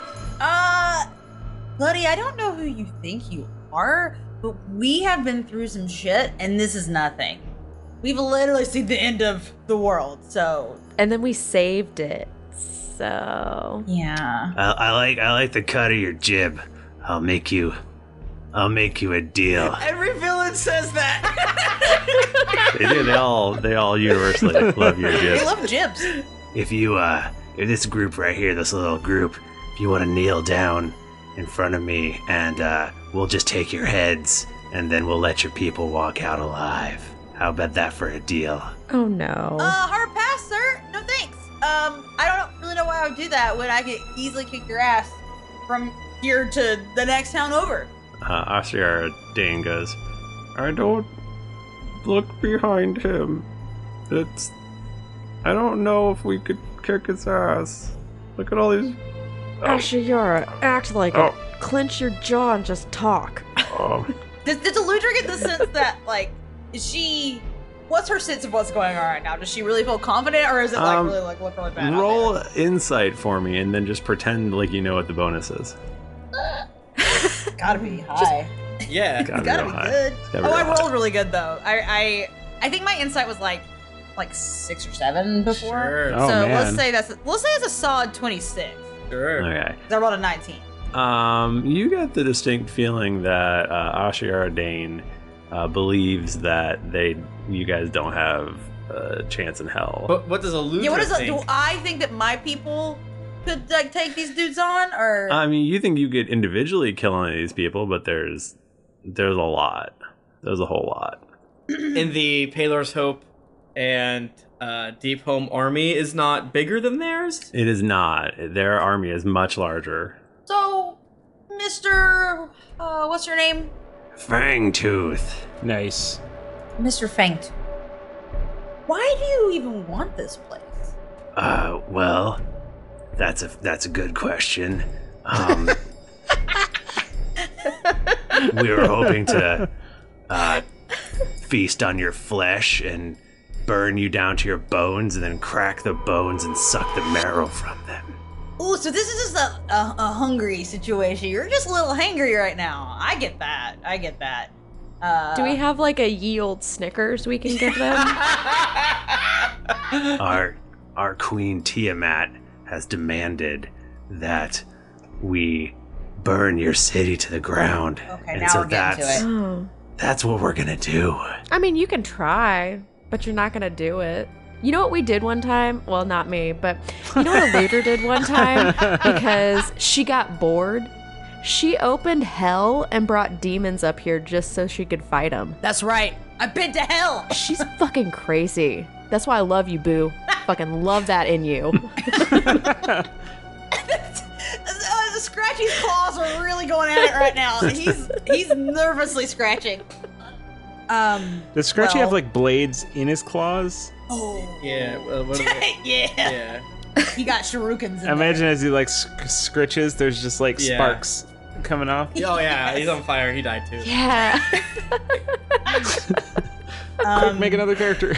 Buddy, I don't know who you think you are, but we have been through some shit, and this is nothing. We've literally seen the end of the world, so. And then we saved it. So. Yeah. I like the cut of your jib. I'll make you a deal. Every villain says that. They do. They all universally love your jib. They love jibs. If this group right here, this little group, if you want to kneel down in front of me, and we'll just take your heads, and then we'll let your people walk out alive. How about that for a deal? Oh no. Hard pass, sir. No thanks. I don't really know why I would do that when I could easily kick your ass from here to the next town over. Ashir Dane goes, "I don't look behind him. I don't know if we could kick his ass. Look at all these." Ashiyara, act like it. Clench your jaw and just talk. Does Aludra get the sense that, like, what's her sense of what's going on right now? Does she really feel confident, or is it like really like look really bad? Roll insight for me, and then just pretend like you know what the bonus is. Gotta be high. Yeah, It's gotta be good. I rolled really good though. I think my insight was like 6 or 7 before. Sure. Oh, so man. let's say it's a solid 26. Sure. Okay. I rolled a 19. You get the distinct feeling that Ashir Dane believes that you guys don't have a chance in hell. But what does Aludra think? Do I think that my people could like take these dudes on, or? I mean, you think you could individually kill any of these people, but there's a lot. There's a whole lot. In the Palor's Hope and Deep Home army is not bigger than theirs? It is not. Their army is much larger. So, Mr. What's your name? Fangtooth. Nice. Mr. Fangtooth. Why do you even want this place? Well, that's a good question. We were hoping to feast on your flesh and burn you down to your bones and then crack the bones and suck the marrow from them. Ooh, so this is just a hungry situation. You're just a little hangry right now. I get that. Do we have like a ye old Snickers we can give them? Our queen Tiamat has demanded that we burn your city to the ground. Okay, and now so we're getting to it. that's what we're gonna do. I mean, you can try, but you're not gonna do it. You know what we did one time? Well, not me, but you know what a looter did one time? Because she got bored. She opened hell and brought demons up here just so she could fight them. That's right. I've been to hell. She's fucking crazy. That's why I love you, Boo. Fucking love that in you. Scratchy's claws are really going at it right now. He's nervously scratching. Does Scratchy have like blades in his claws? Oh. Yeah. What are they? Yeah. He got shurikens in Imagine as he like scritches, there's just like sparks coming off. Oh yeah, he's on fire. He died too. Yeah. Quick, make another character.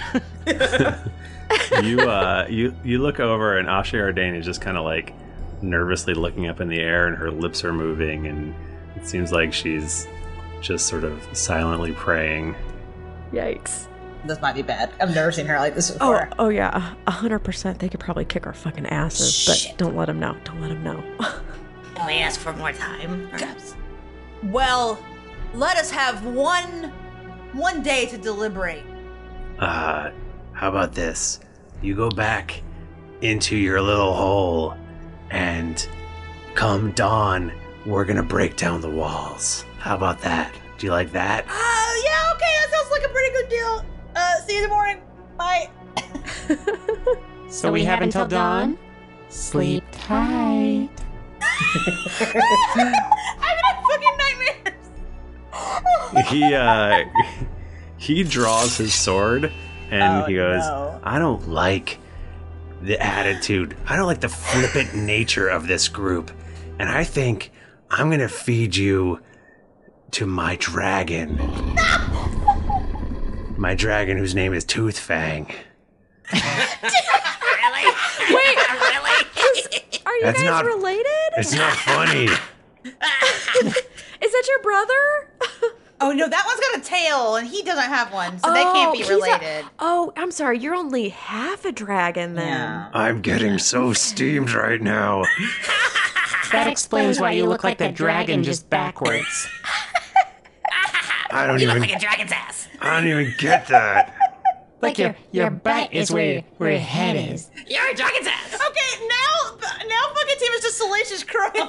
You look over and Ashe Ardain is just kind of like nervously looking up in the air, and her lips are moving, and it seems like she's just sort of silently praying. Yikes. This might be bad. I've never seen her like this before. Oh yeah, 100%. They could probably kick our fucking asses, but don't let them know. Don't let them know. Can we ask for more time, perhaps? Well, let us have one day to deliberate. How about this? You go back into your little hole, and come dawn, we're gonna break down the walls. How about that? Do you like that? Yeah, okay, that sounds like a pretty good deal. See you in the morning. Bye. So we have until dawn? Sleep tight. I'm having fucking nightmares. He draws his sword, and he goes, no. I don't like the attitude. I don't like the flippant nature of this group. And I think I'm gonna feed you to my dragon. My dragon, whose name is Toothfang. Really? Wait, really? Are you That's guys not- related? It's not funny. Is that your brother? Oh no, that one's got a tail, and he doesn't have one, so they can't be he's related. I'm sorry. You're only half a dragon then. Yeah. I'm getting so steamed right now. That explains why you look like the dragon just backwards. I don't You even look like a dragon's ass. I don't even get that. Like your butt is where your head is. You're a dragon's ass. Okay, now fucking team is just Salacious Crumb.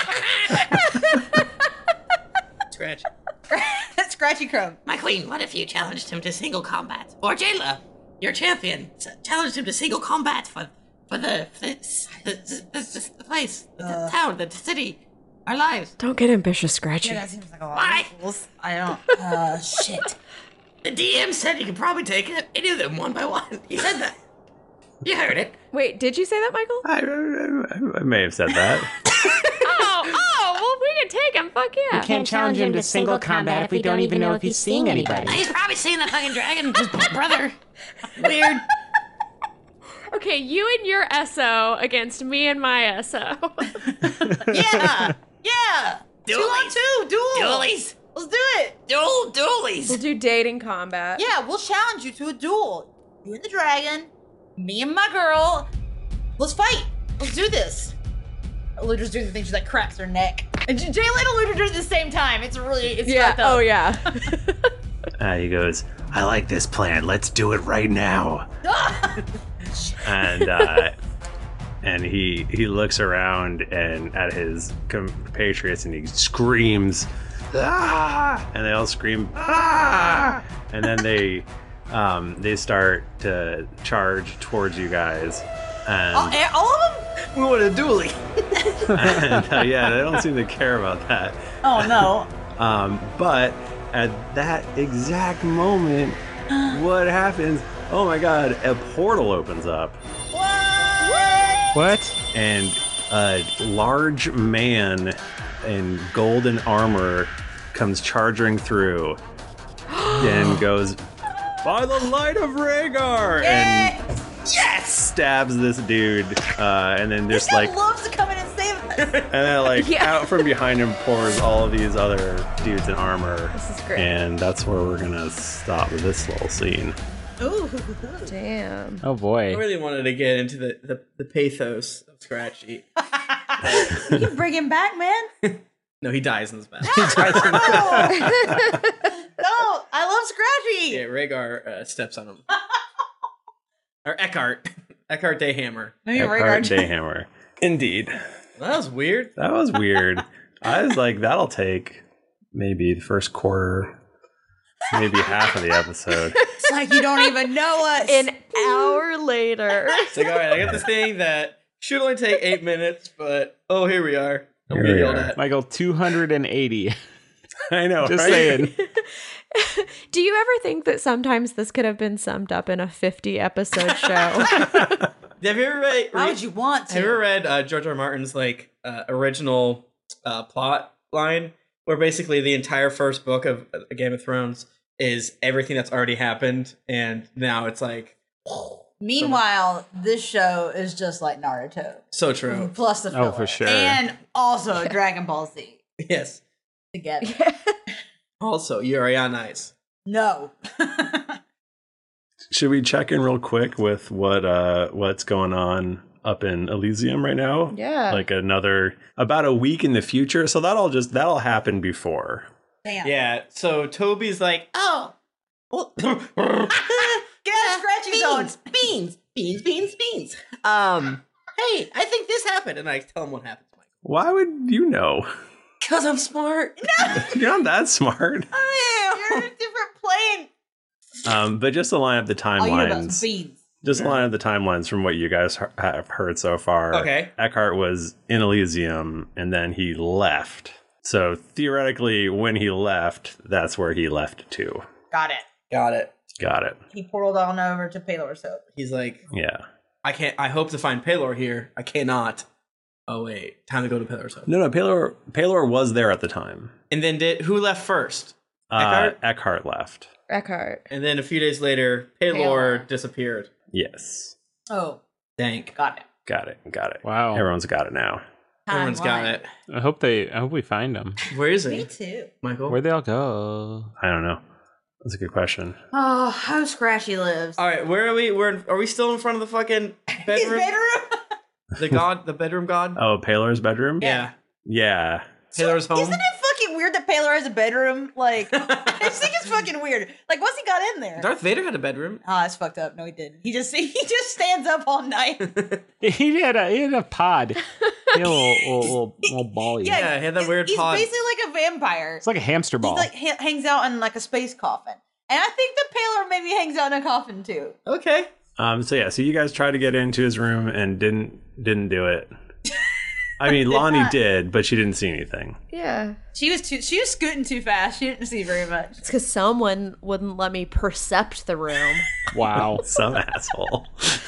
Scratch. Scratchy Crumb. My queen, what if you challenged him to single combat? Or Jayla, your champion, challenged him to single combat for the place, the town, the city, our lives. Don't get ambitious, Scratchy. Yeah, that seems like a lot. Why? I don't. Shit. The DM said you could probably take any of them one by one. He said that. You heard it. Wait, did you say that, Michael? I may have said that. Well, we can take him. Fuck yeah. We can't challenge him to single combat if we don't even know if he's seeing anybody. He's probably seeing that fucking dragon, his brother. Weird. Okay, you and your SO against me and my SO. Yeah. Duelies. 2 on 2, duel. Duelies. Let's do it. Duelies. We'll do dating combat. Yeah, we'll challenge you to a duel. You and the dragon, me and my girl. Let's fight. Let's do this. Ludra's doing the thing, she like cracks her neck. And Jayla and Ludra do it at the same time. It's Yeah. fucked up. Oh yeah. He goes, I like this plan. Let's do it right now. And he looks around and at his compatriots and he screams, ah! And they all scream, ah! And then they start to charge towards you guys. And All of them? We want a duelie. and, yeah, they don't seem to care about that. Oh no. But at that exact moment, what happens? Oh my god, a portal opens up. What? And a large man in golden armor comes charging through and goes, by the light of Rhaegar, and stabs this dude, and then just like loves to come in and save us. and then like out from behind him pours all of these other dudes in armor. This is great. And that's where we're gonna stop with this little scene. Ooh. Damn. Oh boy. I really wanted to get into the pathos of Scratchy. You can bring him back, man. No, he dies in this battle. No, I love Scratchy. Yeah, Rhaegar steps on him. Or Eckhart. Eckhart Dayhammer. Eckhart Dayhammer. Indeed. That was weird. That was weird. I was like, that'll take maybe the first quarter, maybe half of the episode. It's like you don't even know us. An hour later. It's like, all right, I got this thing that should only take 8 minutes, but here we are. I'm Here getting we yelled are. at. Michael, 280. I know, Just right? saying. Do you ever think that sometimes this could have been summed up in a 50-episode show? Have you ever read? Why would you want to? Have you ever read George R. R. Martin's original plot line, where basically the entire first book of Game of Thrones is everything that's already happened, and now it's like. Meanwhile, this show is just like Naruto. So true. Plus the filler. Oh, for sure. And also Dragon Ball Z. Yes. Together. Also, Yuri on Ice. No. Should we check in real quick with what's going on up in Elysium right now? Yeah. Like about a week in the future. So that'll happen before. Damn. Yeah. So Toby's like, oh, well, get out of Scratchy zone. Beans. Hey, I think this happened, and I tell him what happened to Michael. Why would you know? Because I'm smart. You're not that smart. You're in a different plane. But just to line up the All you know about timelines. beans. Just to line up the timelines from what you guys have heard so far. Okay. Eckhart was in Elysium, and then he left. So theoretically, when he left, that's where he left to. Got it. Got it. Got it. He portaled on over to Pelor's Hope. He's like, Yeah. I hope to find Pelor here. I cannot. Oh wait, time to go to Pelor's Hope. No, Pelor was there at the time. And then who left first? Eckhart? Eckhart left. Eckhart. And then a few days later, Pelor disappeared. Yes. Oh. Dank. Got it. Got it. Wow. Everyone's got it now. Everyone's got it. I hope we find them. Where is he? Me too. Michael? Where'd they all go? I don't know. That's a good question. Oh, how Scratchy lives. All right, where are we? Are we still in front of the fucking bedroom? His bedroom? The bedroom god? Oh, Pelor's bedroom? Yeah. Yeah. Pelor's home? Isn't it fucking weird that Pelor has a bedroom? Like, I just think it's fucking weird. Like, what's he got in there? Darth Vader had a bedroom. Oh, that's fucked up. No, he didn't. He just stands up all night. He had a pod. He had a little ball. Yeah, he had that weird He's pod. basically like a vampire. It's like a hamster ball. He like hangs out in like a space coffin. And I think the Pelor maybe hangs out in a coffin too. Okay. So you guys tried to get into his room and didn't do it. I mean, Lonnie did, but she didn't see anything. Yeah. She was scooting too fast. She didn't see very much. It's because someone wouldn't let me percept the room. Wow. Some asshole.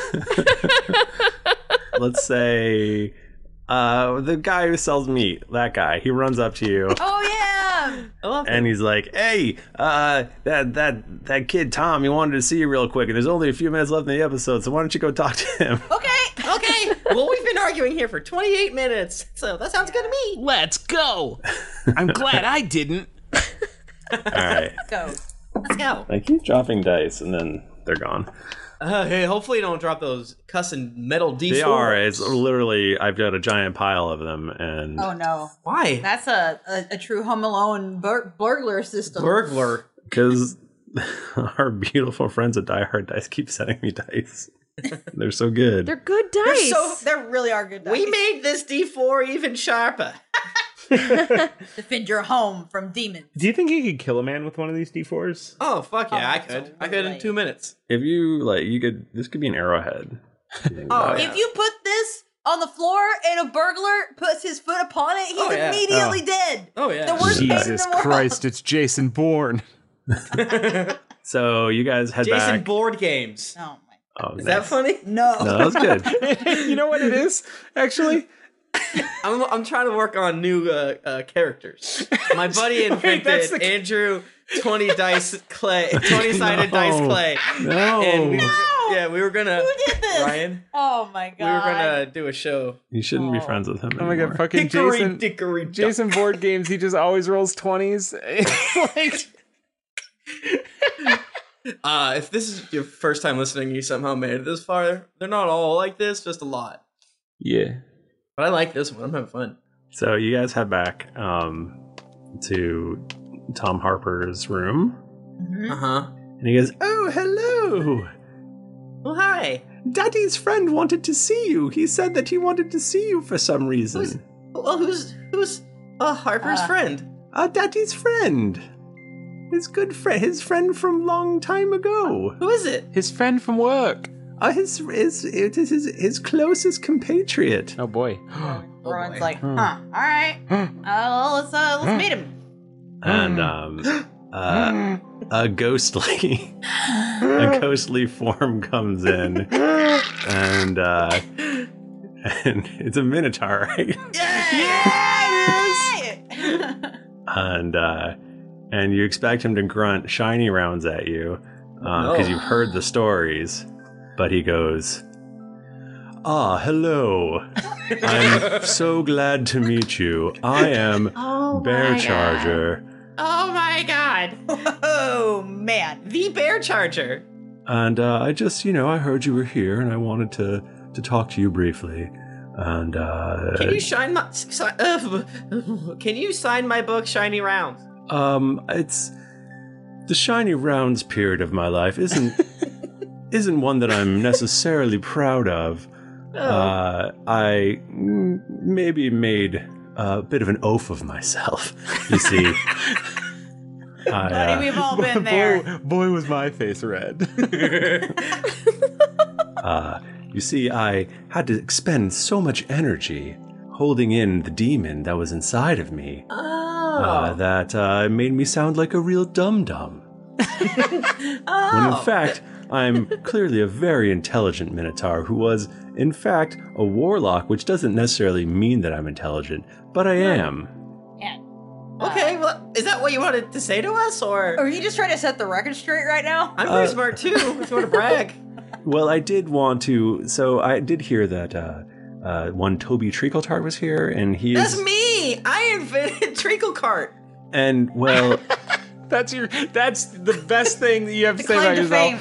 Let's say the guy who sells meat, that guy, he runs up to you. Oh yeah. I love And he's like, "Hey, that kid Tom, he wanted to see you real quick, and there's only a few minutes left in the episode, so why don't you go talk to him?" Okay. Well, we've been arguing here for 28 minutes, so that sounds good to me. Let's go. I'm glad I didn't. All right. Let's Let's go. I keep dropping dice, and then they're gone. Hey, hopefully you don't drop those cussing metal D4s. They are. It's literally, I've got a giant pile of them, and Oh no. Why? That's a true Home Alone burglar system. Burglar. because our beautiful friends at Die Hard Dice keep sending me dice. They're so good. They're good dice. They really are good dice. We made this D4 even sharper. Defend your home from demons. Do you think you could kill a man with one of these D4s? Oh, fuck yeah, I could. I could in 2 minutes. If you this could be an arrowhead. If you put this on the floor and a burglar puts his foot upon it, he's immediately dead. Oh, yeah. The worst pain in Jesus the world. Christ, it's Jason Bourne. So you guys head Jason back. board games. Oh, Oh, Is that funny? No. No, that was good. You know what it is? Actually, I'm trying to work on new characters. My buddy invented Andrew 20-sided dice clay. No. And we were gonna. Who did this? Ryan. Oh my god. We were gonna do a show. You shouldn't be friends with him Oh my anymore. god, fucking Jason board games, he just always rolls 20s. Like, if this is your first time listening, you somehow made it this far. They're not all like this, just a lot. yeah. But I like this one. I'm having fun. So you guys head back to Tom Harper's room. Uh-huh. And he goes, "Oh, hello. Well, hi. Daddy's friend wanted to see you. He said that he wanted to see you for some reason." Who's Harper's friend? Daddy's friend. His good friend. His friend from long time ago. Who is it? His friend from work. His closest compatriot. Oh boy. Rowan's like, all right. Let's meet him. And a ghostly form comes in, and it's a minotaur, right? Yes! And you expect him to grunt shiny rounds at you because you've heard the stories, but he goes, "Ah, hello. I'm so glad to meet you. I am Bear Charger." Oh my god. Oh man. The Bear Charger. And I just, I heard you were here, and I wanted to talk to you briefly. And Can you can you sign my book, Shiny Rounds? it's the shiny rounds period of my life isn't one that I'm necessarily proud of. I maybe made a bit of an oaf of myself, you see. Buddy, we've all been there. Boy, was my face red. You see, I had to expend so much energy holding in the demon that was inside of me that made me sound like a real dum-dum. When in fact, I'm clearly a very intelligent minotaur who was, in fact, a warlock, which doesn't necessarily mean that I'm intelligent, but I am. Okay, well, is that what you wanted to say to us, or? Are you just trying to set the record straight right now? I'm pretty smart too, if you want to brag. Well, I did want to, so I did hear that one Toby Treacletart was here, and he That's me! I invented Treacle Cart! And, well... That's the best thing that you have to say about yourself.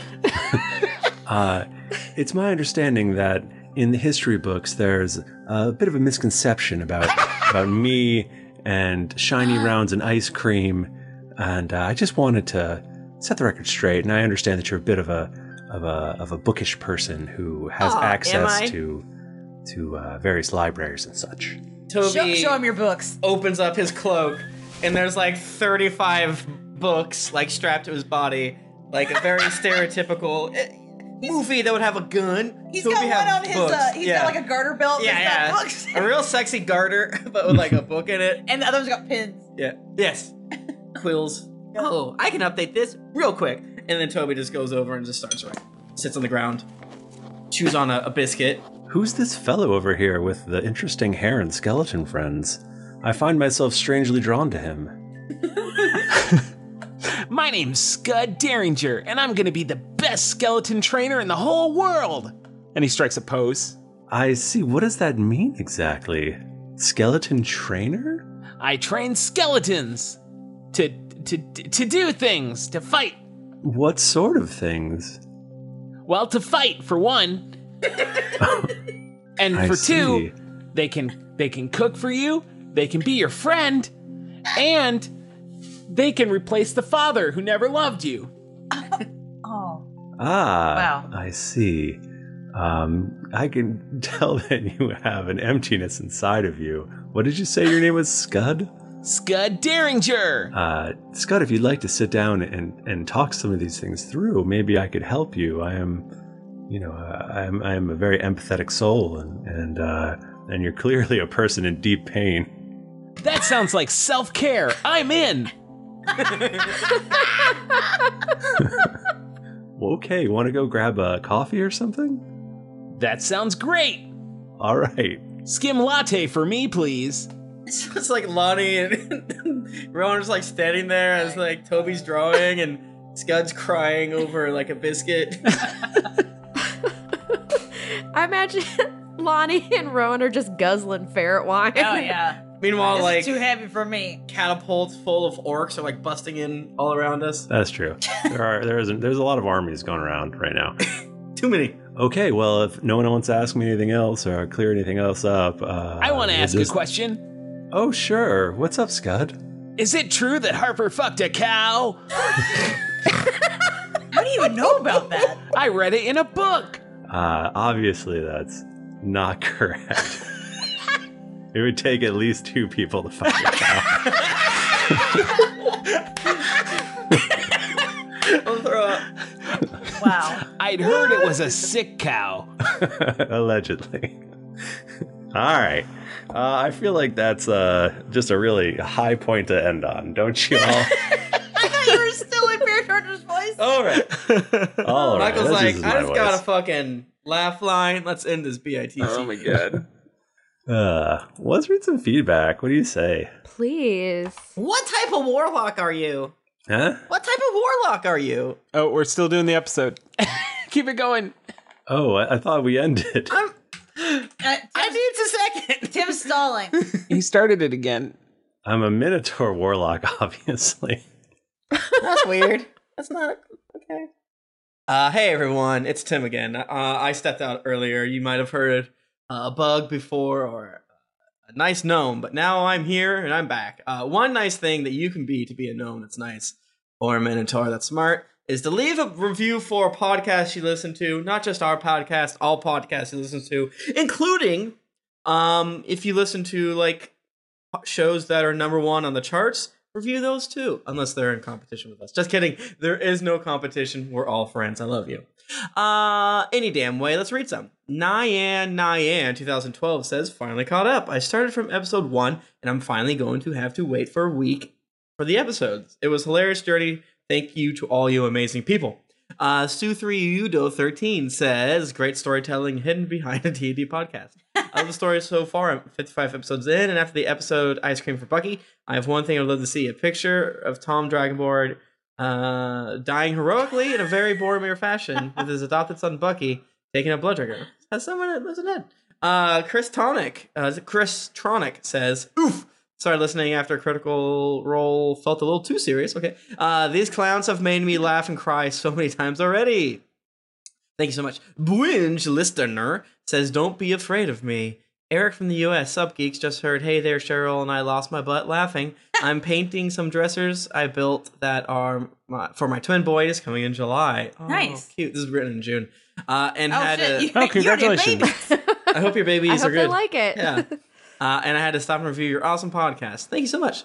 It's my understanding that in the history books, there's a bit of a misconception about me and shiny rounds and ice cream, and I just wanted to set the record straight. And I understand that you're a bit of a bookish person who has access to various libraries and such. Toby show him your books. Opens up his cloak, and there's like 35 books like strapped to his body, like a very stereotypical movie that would have a gun. He's Toby got one has on his. books. He's got like a garter belt. Yeah, That's got books. a real sexy garter, but with like a book in it. And the other's got pins. Yeah. Yes. Quills. Oh, I can update this real quick. And then Toby just goes over and just starts writing. Sits on the ground. Chews on a biscuit. Who's this fellow over here with the interesting hair and skeleton friends? I find myself strangely drawn to him. My name's Scud Derringer, and I'm gonna be the best skeleton trainer in the whole world. And he strikes a pose. I see. What does that mean exactly? Skeleton trainer? I train skeletons to do things, to fight. What sort of things? Well, to fight for one, and for two, they can cook for you. They can be your friend, and they can replace the father who never loved you. Wow. I see. I can tell that you have an emptiness inside of you. What did you say your name was? Scud? Scud Derringer! Scud, if you'd like to sit down and talk some of these things through, maybe I could help you. I am a very empathetic soul, and you're clearly a person in deep pain. That sounds like self-care. I'm in! Okay, you want to go grab a coffee or something? That sounds great! All right. Skim latte for me, please. It's just like Lonnie and Rowan's like standing there as like Toby's drawing and Scud's crying over like a biscuit. I imagine Lonnie and Rowan are just guzzling ferret wine. Oh yeah. Meanwhile, This like is too heavy for me. Catapults full of orcs are like busting in all around us. That's true. There's a lot of armies going around right now. Too many. Okay, well, if no one wants to ask me anything else or clear anything else up, I want to ask a question. Oh, sure. What's up, Scud? Is it true that Harper fucked a cow? How do you even know about that? I read it in a book. Obviously, that's not correct. It would take at least 2 people to fuck a cow. I'll throw up. Wow. I'd heard it was a sick cow. Allegedly. All right. I feel like that's just a really high point to end on, don't you all? I thought you were still in Bear Charger's voice. All right. All right. Michael's let's like, use I my just got a voice. fucking laugh line. Let's end this BITC. Oh my god. Let's read some feedback. What do you say? Please. What type of warlock are you? Huh? What type of warlock are you? Oh, we're still doing the episode. Keep it going. Oh, I thought we ended. I need a second. Tim's stalling. He started it again. I'm a Minotaur warlock, obviously. That's weird. That's not okay. Hey everyone, it's Tim again. I stepped out earlier. You might have heard a bug before or a nice gnome, but now I'm here and I'm back. One nice thing that you can be to be a gnome that's nice or a Minotaur that's smart is to leave a review for a podcast you listen to, not just our podcast, all podcasts you listen to, including if you listen to like shows that are number 1 on the charts, review those too, unless they're in competition with us. Just kidding. There is no competition. We're all friends. I love you. Any damn way. Let's read some. Nyan 2012 says, finally caught up. I started from episode 1, and I'm finally going to have to wait for a week for the episodes. It was a hilarious journey. Thank you to all you amazing people. Stu3Udo13 says, great storytelling hidden behind a D&D podcast. I love the story so far. I'm 55 episodes in, and after the episode Ice Cream for Bucky, I have one thing I'd love to see. A picture of Tom Dragonborn dying heroically in a very Boromir fashion with his adopted son Bucky taking a blood trigger. As someone that lives in dead. Chris Tronic says, oof. Started listening after Critical Role felt a little too serious. Okay. These clowns have made me laugh and cry so many times already. Thank you so much. Bwinge Listener says, don't be afraid of me. Eric from the US, Sup Geeks, just heard, hey there, Cheryl, and I lost my butt laughing. I'm painting some dressers I built that are for my twin boys coming in July. Oh, nice. Cute. This is written in June. Congratulations. I hope your babies are good. I hope they like it. Yeah. And I had to stop and review your awesome podcast. Thank you so much.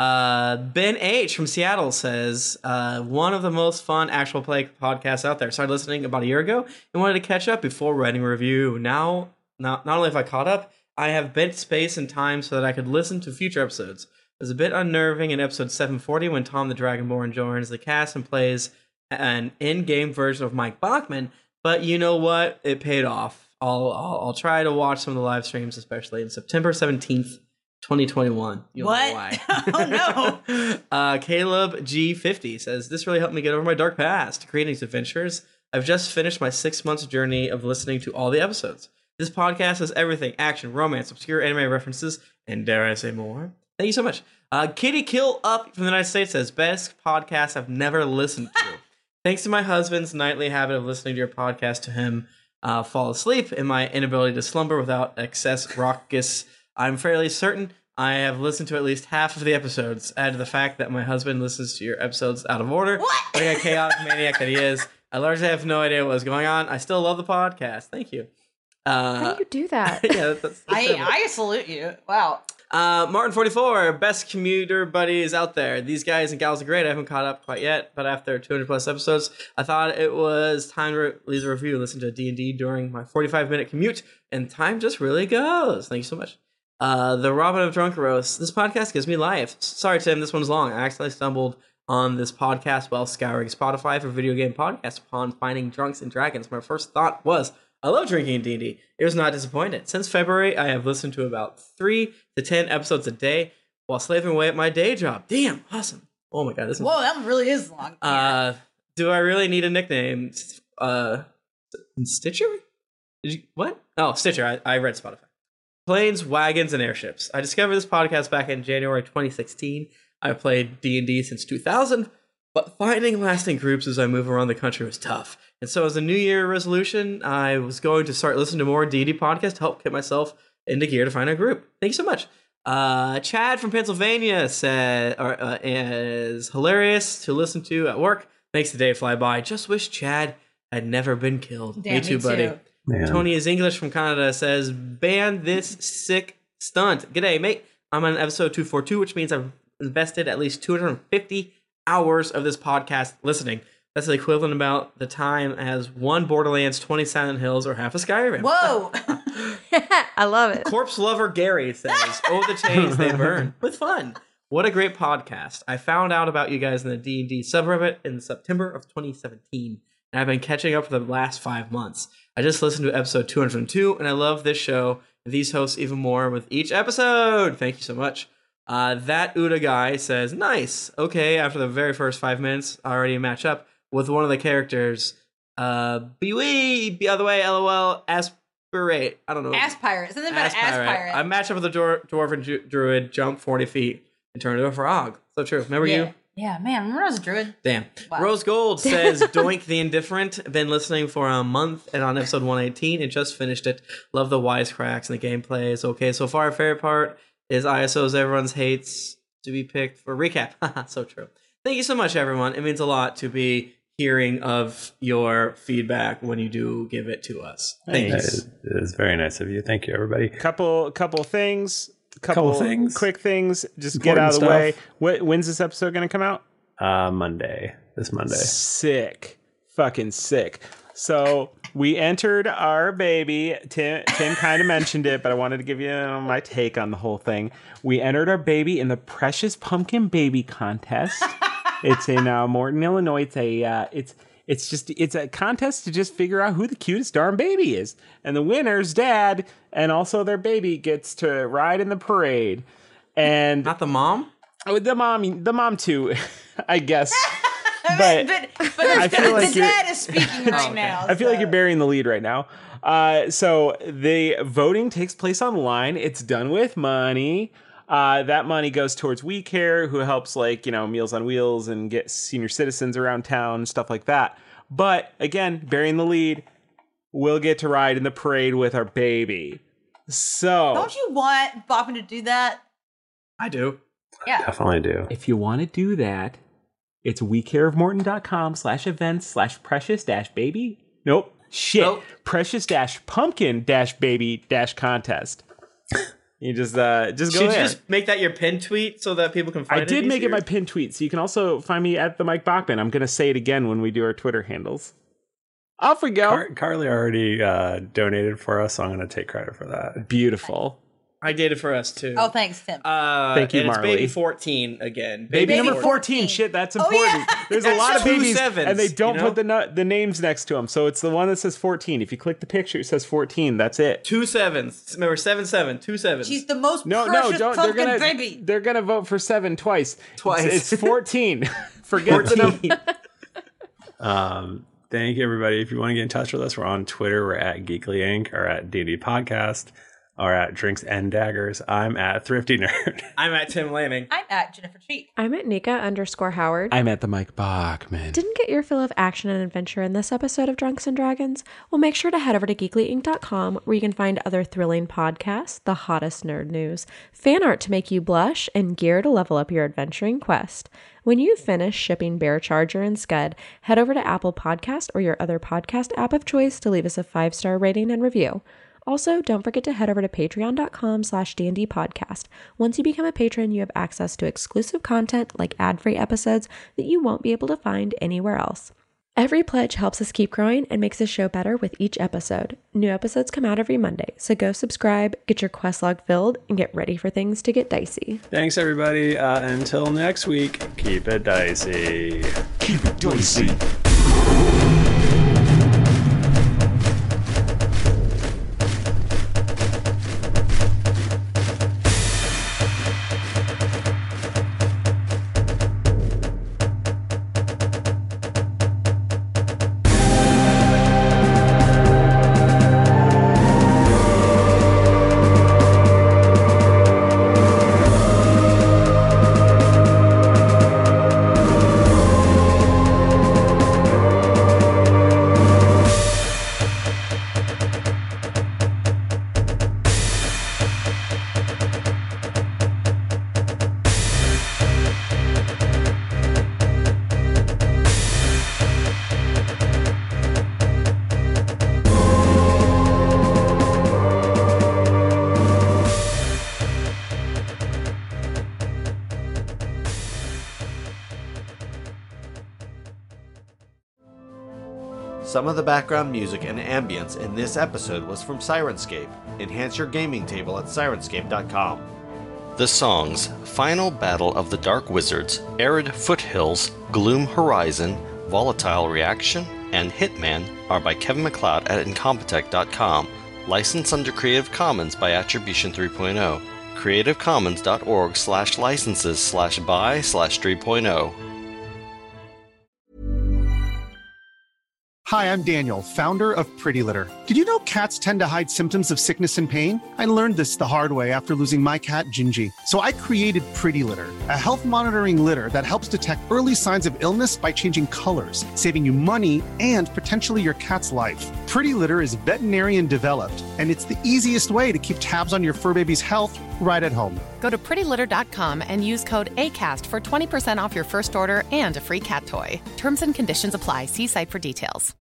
Ben H. from Seattle says, one of the most fun actual play podcasts out there. Started listening about a year ago and wanted to catch up before writing a review. Now, not only have I caught up, I have bent space and time so that I could listen to future episodes. It was a bit unnerving in episode 740 when Tom the Dragonborn joins the cast and plays an in-game version of Mike Bachman, but you know what? It paid off. I'll try to watch some of the live streams, especially in September 17th, 2021. You'll what? know why. Oh, no. Caleb G50 says, this really helped me get over my dark past, creating these adventures. I've just finished my 6 months journey of listening to all the episodes. This podcast has everything, action, romance, obscure anime references, and dare I say more. Thank you so much. Kitty Kill Up from the United States says, best podcast I've never listened to. Thanks to my husband's nightly habit of listening to your podcast to him, fall asleep and my inability to slumber without excess raucous, I'm fairly certain I have listened to at least half of the episodes. Add to the fact that my husband listens to your episodes out of order. What? Like a chaotic maniac that he is. I largely have no idea what was going on. I still love the podcast. Thank you. How do you do that? Yeah, that's I salute you. Wow. Martin44, best commuter buddies out there. These guys and gals are great. I haven't caught up quite yet, but after 200 plus episodes, I thought it was time to leave a review and listen to D&D during my 45-minute commute, and time just really goes. Thank you so much. The Robin of Drunkeros. This podcast gives me life. Sorry, Tim, this one's long. I accidentally stumbled on this podcast while scouring Spotify for video game podcasts upon finding Drunks and Dragons. My first thought was, I love drinking D&D. It was not disappointed. Since February, I have listened to about 3 to 10 episodes a day while slaving away at my day job. Damn, awesome. Oh my god, this is... Whoa, that really is long. Do I really need a nickname? Stitcher? What? Oh, Stitcher. I read Spotify. Planes, Wagons, and Airships. I discovered this podcast back in January 2016. I've played D&D since 2000, but finding lasting groups as I move around the country was tough. And so as a New Year resolution, I was going to start listening to more D&D podcasts to help get myself into gear to find a group. Thank you so much. Chad from Pennsylvania said, is hilarious to listen to at work. Makes the day fly by. Just wish Chad had never been killed. Damn, me too, buddy. Man. Tony is English from Canada says, ban this sick stunt. G'day, mate. I'm on episode 242, which means I've invested at least 250 hours of this podcast listening. That's the equivalent about the time as 1 Borderlands, 20 Silent Hills, or half a Skyrim. Whoa! I love it. Corpse Lover Gary says, oh, the chains they burn. With fun. What a great podcast. I found out about you guys in the D&D subreddit in September of 2017, and I've been catching up for the last 5 months. I just listened to episode 202, and I love this show and these hosts even more with each episode. Thank you so much. That Uda guy says, nice. Okay, after the very first 5 minutes, I already match up with one of the characters. Bewee, the other way, LOL, aspirate. I don't know. Aspirate. Something about aspirate. I match up with a dwarven druid, jump 40 feet, and turn into a frog. So true. Remember you? Yeah, man. Remember I was a druid? Damn. Wow. Rose Gold says, Doink the Indifferent. Been listening for a month and on episode 118 and just finished it. Love the wisecracks and the gameplay is okay so far. Favorite part is ISOs everyone's hates to be picked for recap. So true. Thank you so much, everyone. It means a lot to be hearing of your feedback when you do give it to us. Thank you. It is very nice of you. Thank you, everybody. Couple things. Couple things. Quick things. Just Important get out of the way. stuff. When's this episode going to come out? Monday. This Monday. Sick. Fucking sick. So we entered our baby. Tim kind of mentioned it, but I wanted to give you my take on the whole thing. We entered our baby in the Precious Pumpkin Baby Contest. It's in Morton, Illinois. It's a contest to just figure out who the cutest darn baby is. And the winner's dad and also their baby gets to ride in the parade. And not the mom? Oh, the mom too, I guess. But I feel like the dad is speaking right now. I feel like you're burying the lead right now. So the voting takes place online. It's done with money. That money goes towards We Care, who helps Meals on Wheels and get senior citizens around town, stuff like that. But again, burying the lead, we'll get to ride in the parade with our baby. So don't you want Boffin to do that? I do. Yeah. Definitely do. If you want to do that, it's wecareofmorton.com/events/precious-baby. Nope. Shit. Nope. Precious-pumpkin-baby-contest. You just go Should there. you just make that your pin tweet so that people can find it? I did make it easier? my pin tweet, so you can also find me at the Mike Bachman. I'm going to say it again when we do our Twitter handles. Off we go. Carly already donated for us, so I'm going to take credit for that. Beautiful. I did it for us too. Oh, thanks, Tim. Thank you, and Marley. It's baby 14 again. Baby number 14. Shit, that's important. There's a lot of babies, and they don't put the names next to them. So it's the one that says 14. If you click the picture, it says 14. That's it. 2 sevens. Remember, 7-7. 2 sevens. She's the most No, precious don't. pumpkin baby. They're gonna vote for 7 twice. It's 14. Forget 14. the Thank you, everybody. If you want to get in touch with us, we're on Twitter. We're at Geekly Inc. or at D&D Podcast or at Drinks and Daggers. I'm at Thrifty Nerd. I'm at Tim Lamming. I'm at Jennifer Cheek. I'm at Nika_Howard. I'm at the Mike Bachman. Didn't get your fill of action and adventure in this episode of Drunks and Dragons? Well, make sure to head over to geeklyinc.com where you can find other thrilling podcasts, the hottest nerd news, fan art to make you blush, and gear to level up your adventuring quest. When you finish shipping Bear Charger and Scud, head over to Apple Podcast or your other podcast app of choice to leave us a 5-star rating and review. Also, don't forget to head over to patreon.com/D&D podcast. Once you become a patron, you have access to exclusive content like ad-free episodes that you won't be able to find anywhere else. Every pledge helps us keep growing and makes the show better with each episode. New episodes come out every Monday, so go subscribe, get your quest log filled, and get ready for things to get dicey. Thanks, everybody. Until next week, keep it dicey. Keep it dicey. Some of the background music and ambience in this episode was from Syrinscape. Enhance your gaming table at Syrinscape.com. The songs Final Battle of the Dark Wizards, Arid Foothills, Gloom Horizon, Volatile Reaction, and Hitman are by Kevin MacLeod at Incompetech.com. Licensed under Creative Commons by Attribution 3.0. creativecommons.org/licenses/by/3.0. Hi, I'm Daniel, founder of Pretty Litter. Did you know cats tend to hide symptoms of sickness and pain? I learned this the hard way after losing my cat, Gingy. So I created Pretty Litter, a health monitoring litter that helps detect early signs of illness by changing colors, saving you money and potentially your cat's life. Pretty Litter is veterinarian developed, and it's the easiest way to keep tabs on your fur baby's health right at home. Go to prettylitter.com and use code ACAST for 20% off your first order and a free cat toy. Terms and conditions apply. See site for details.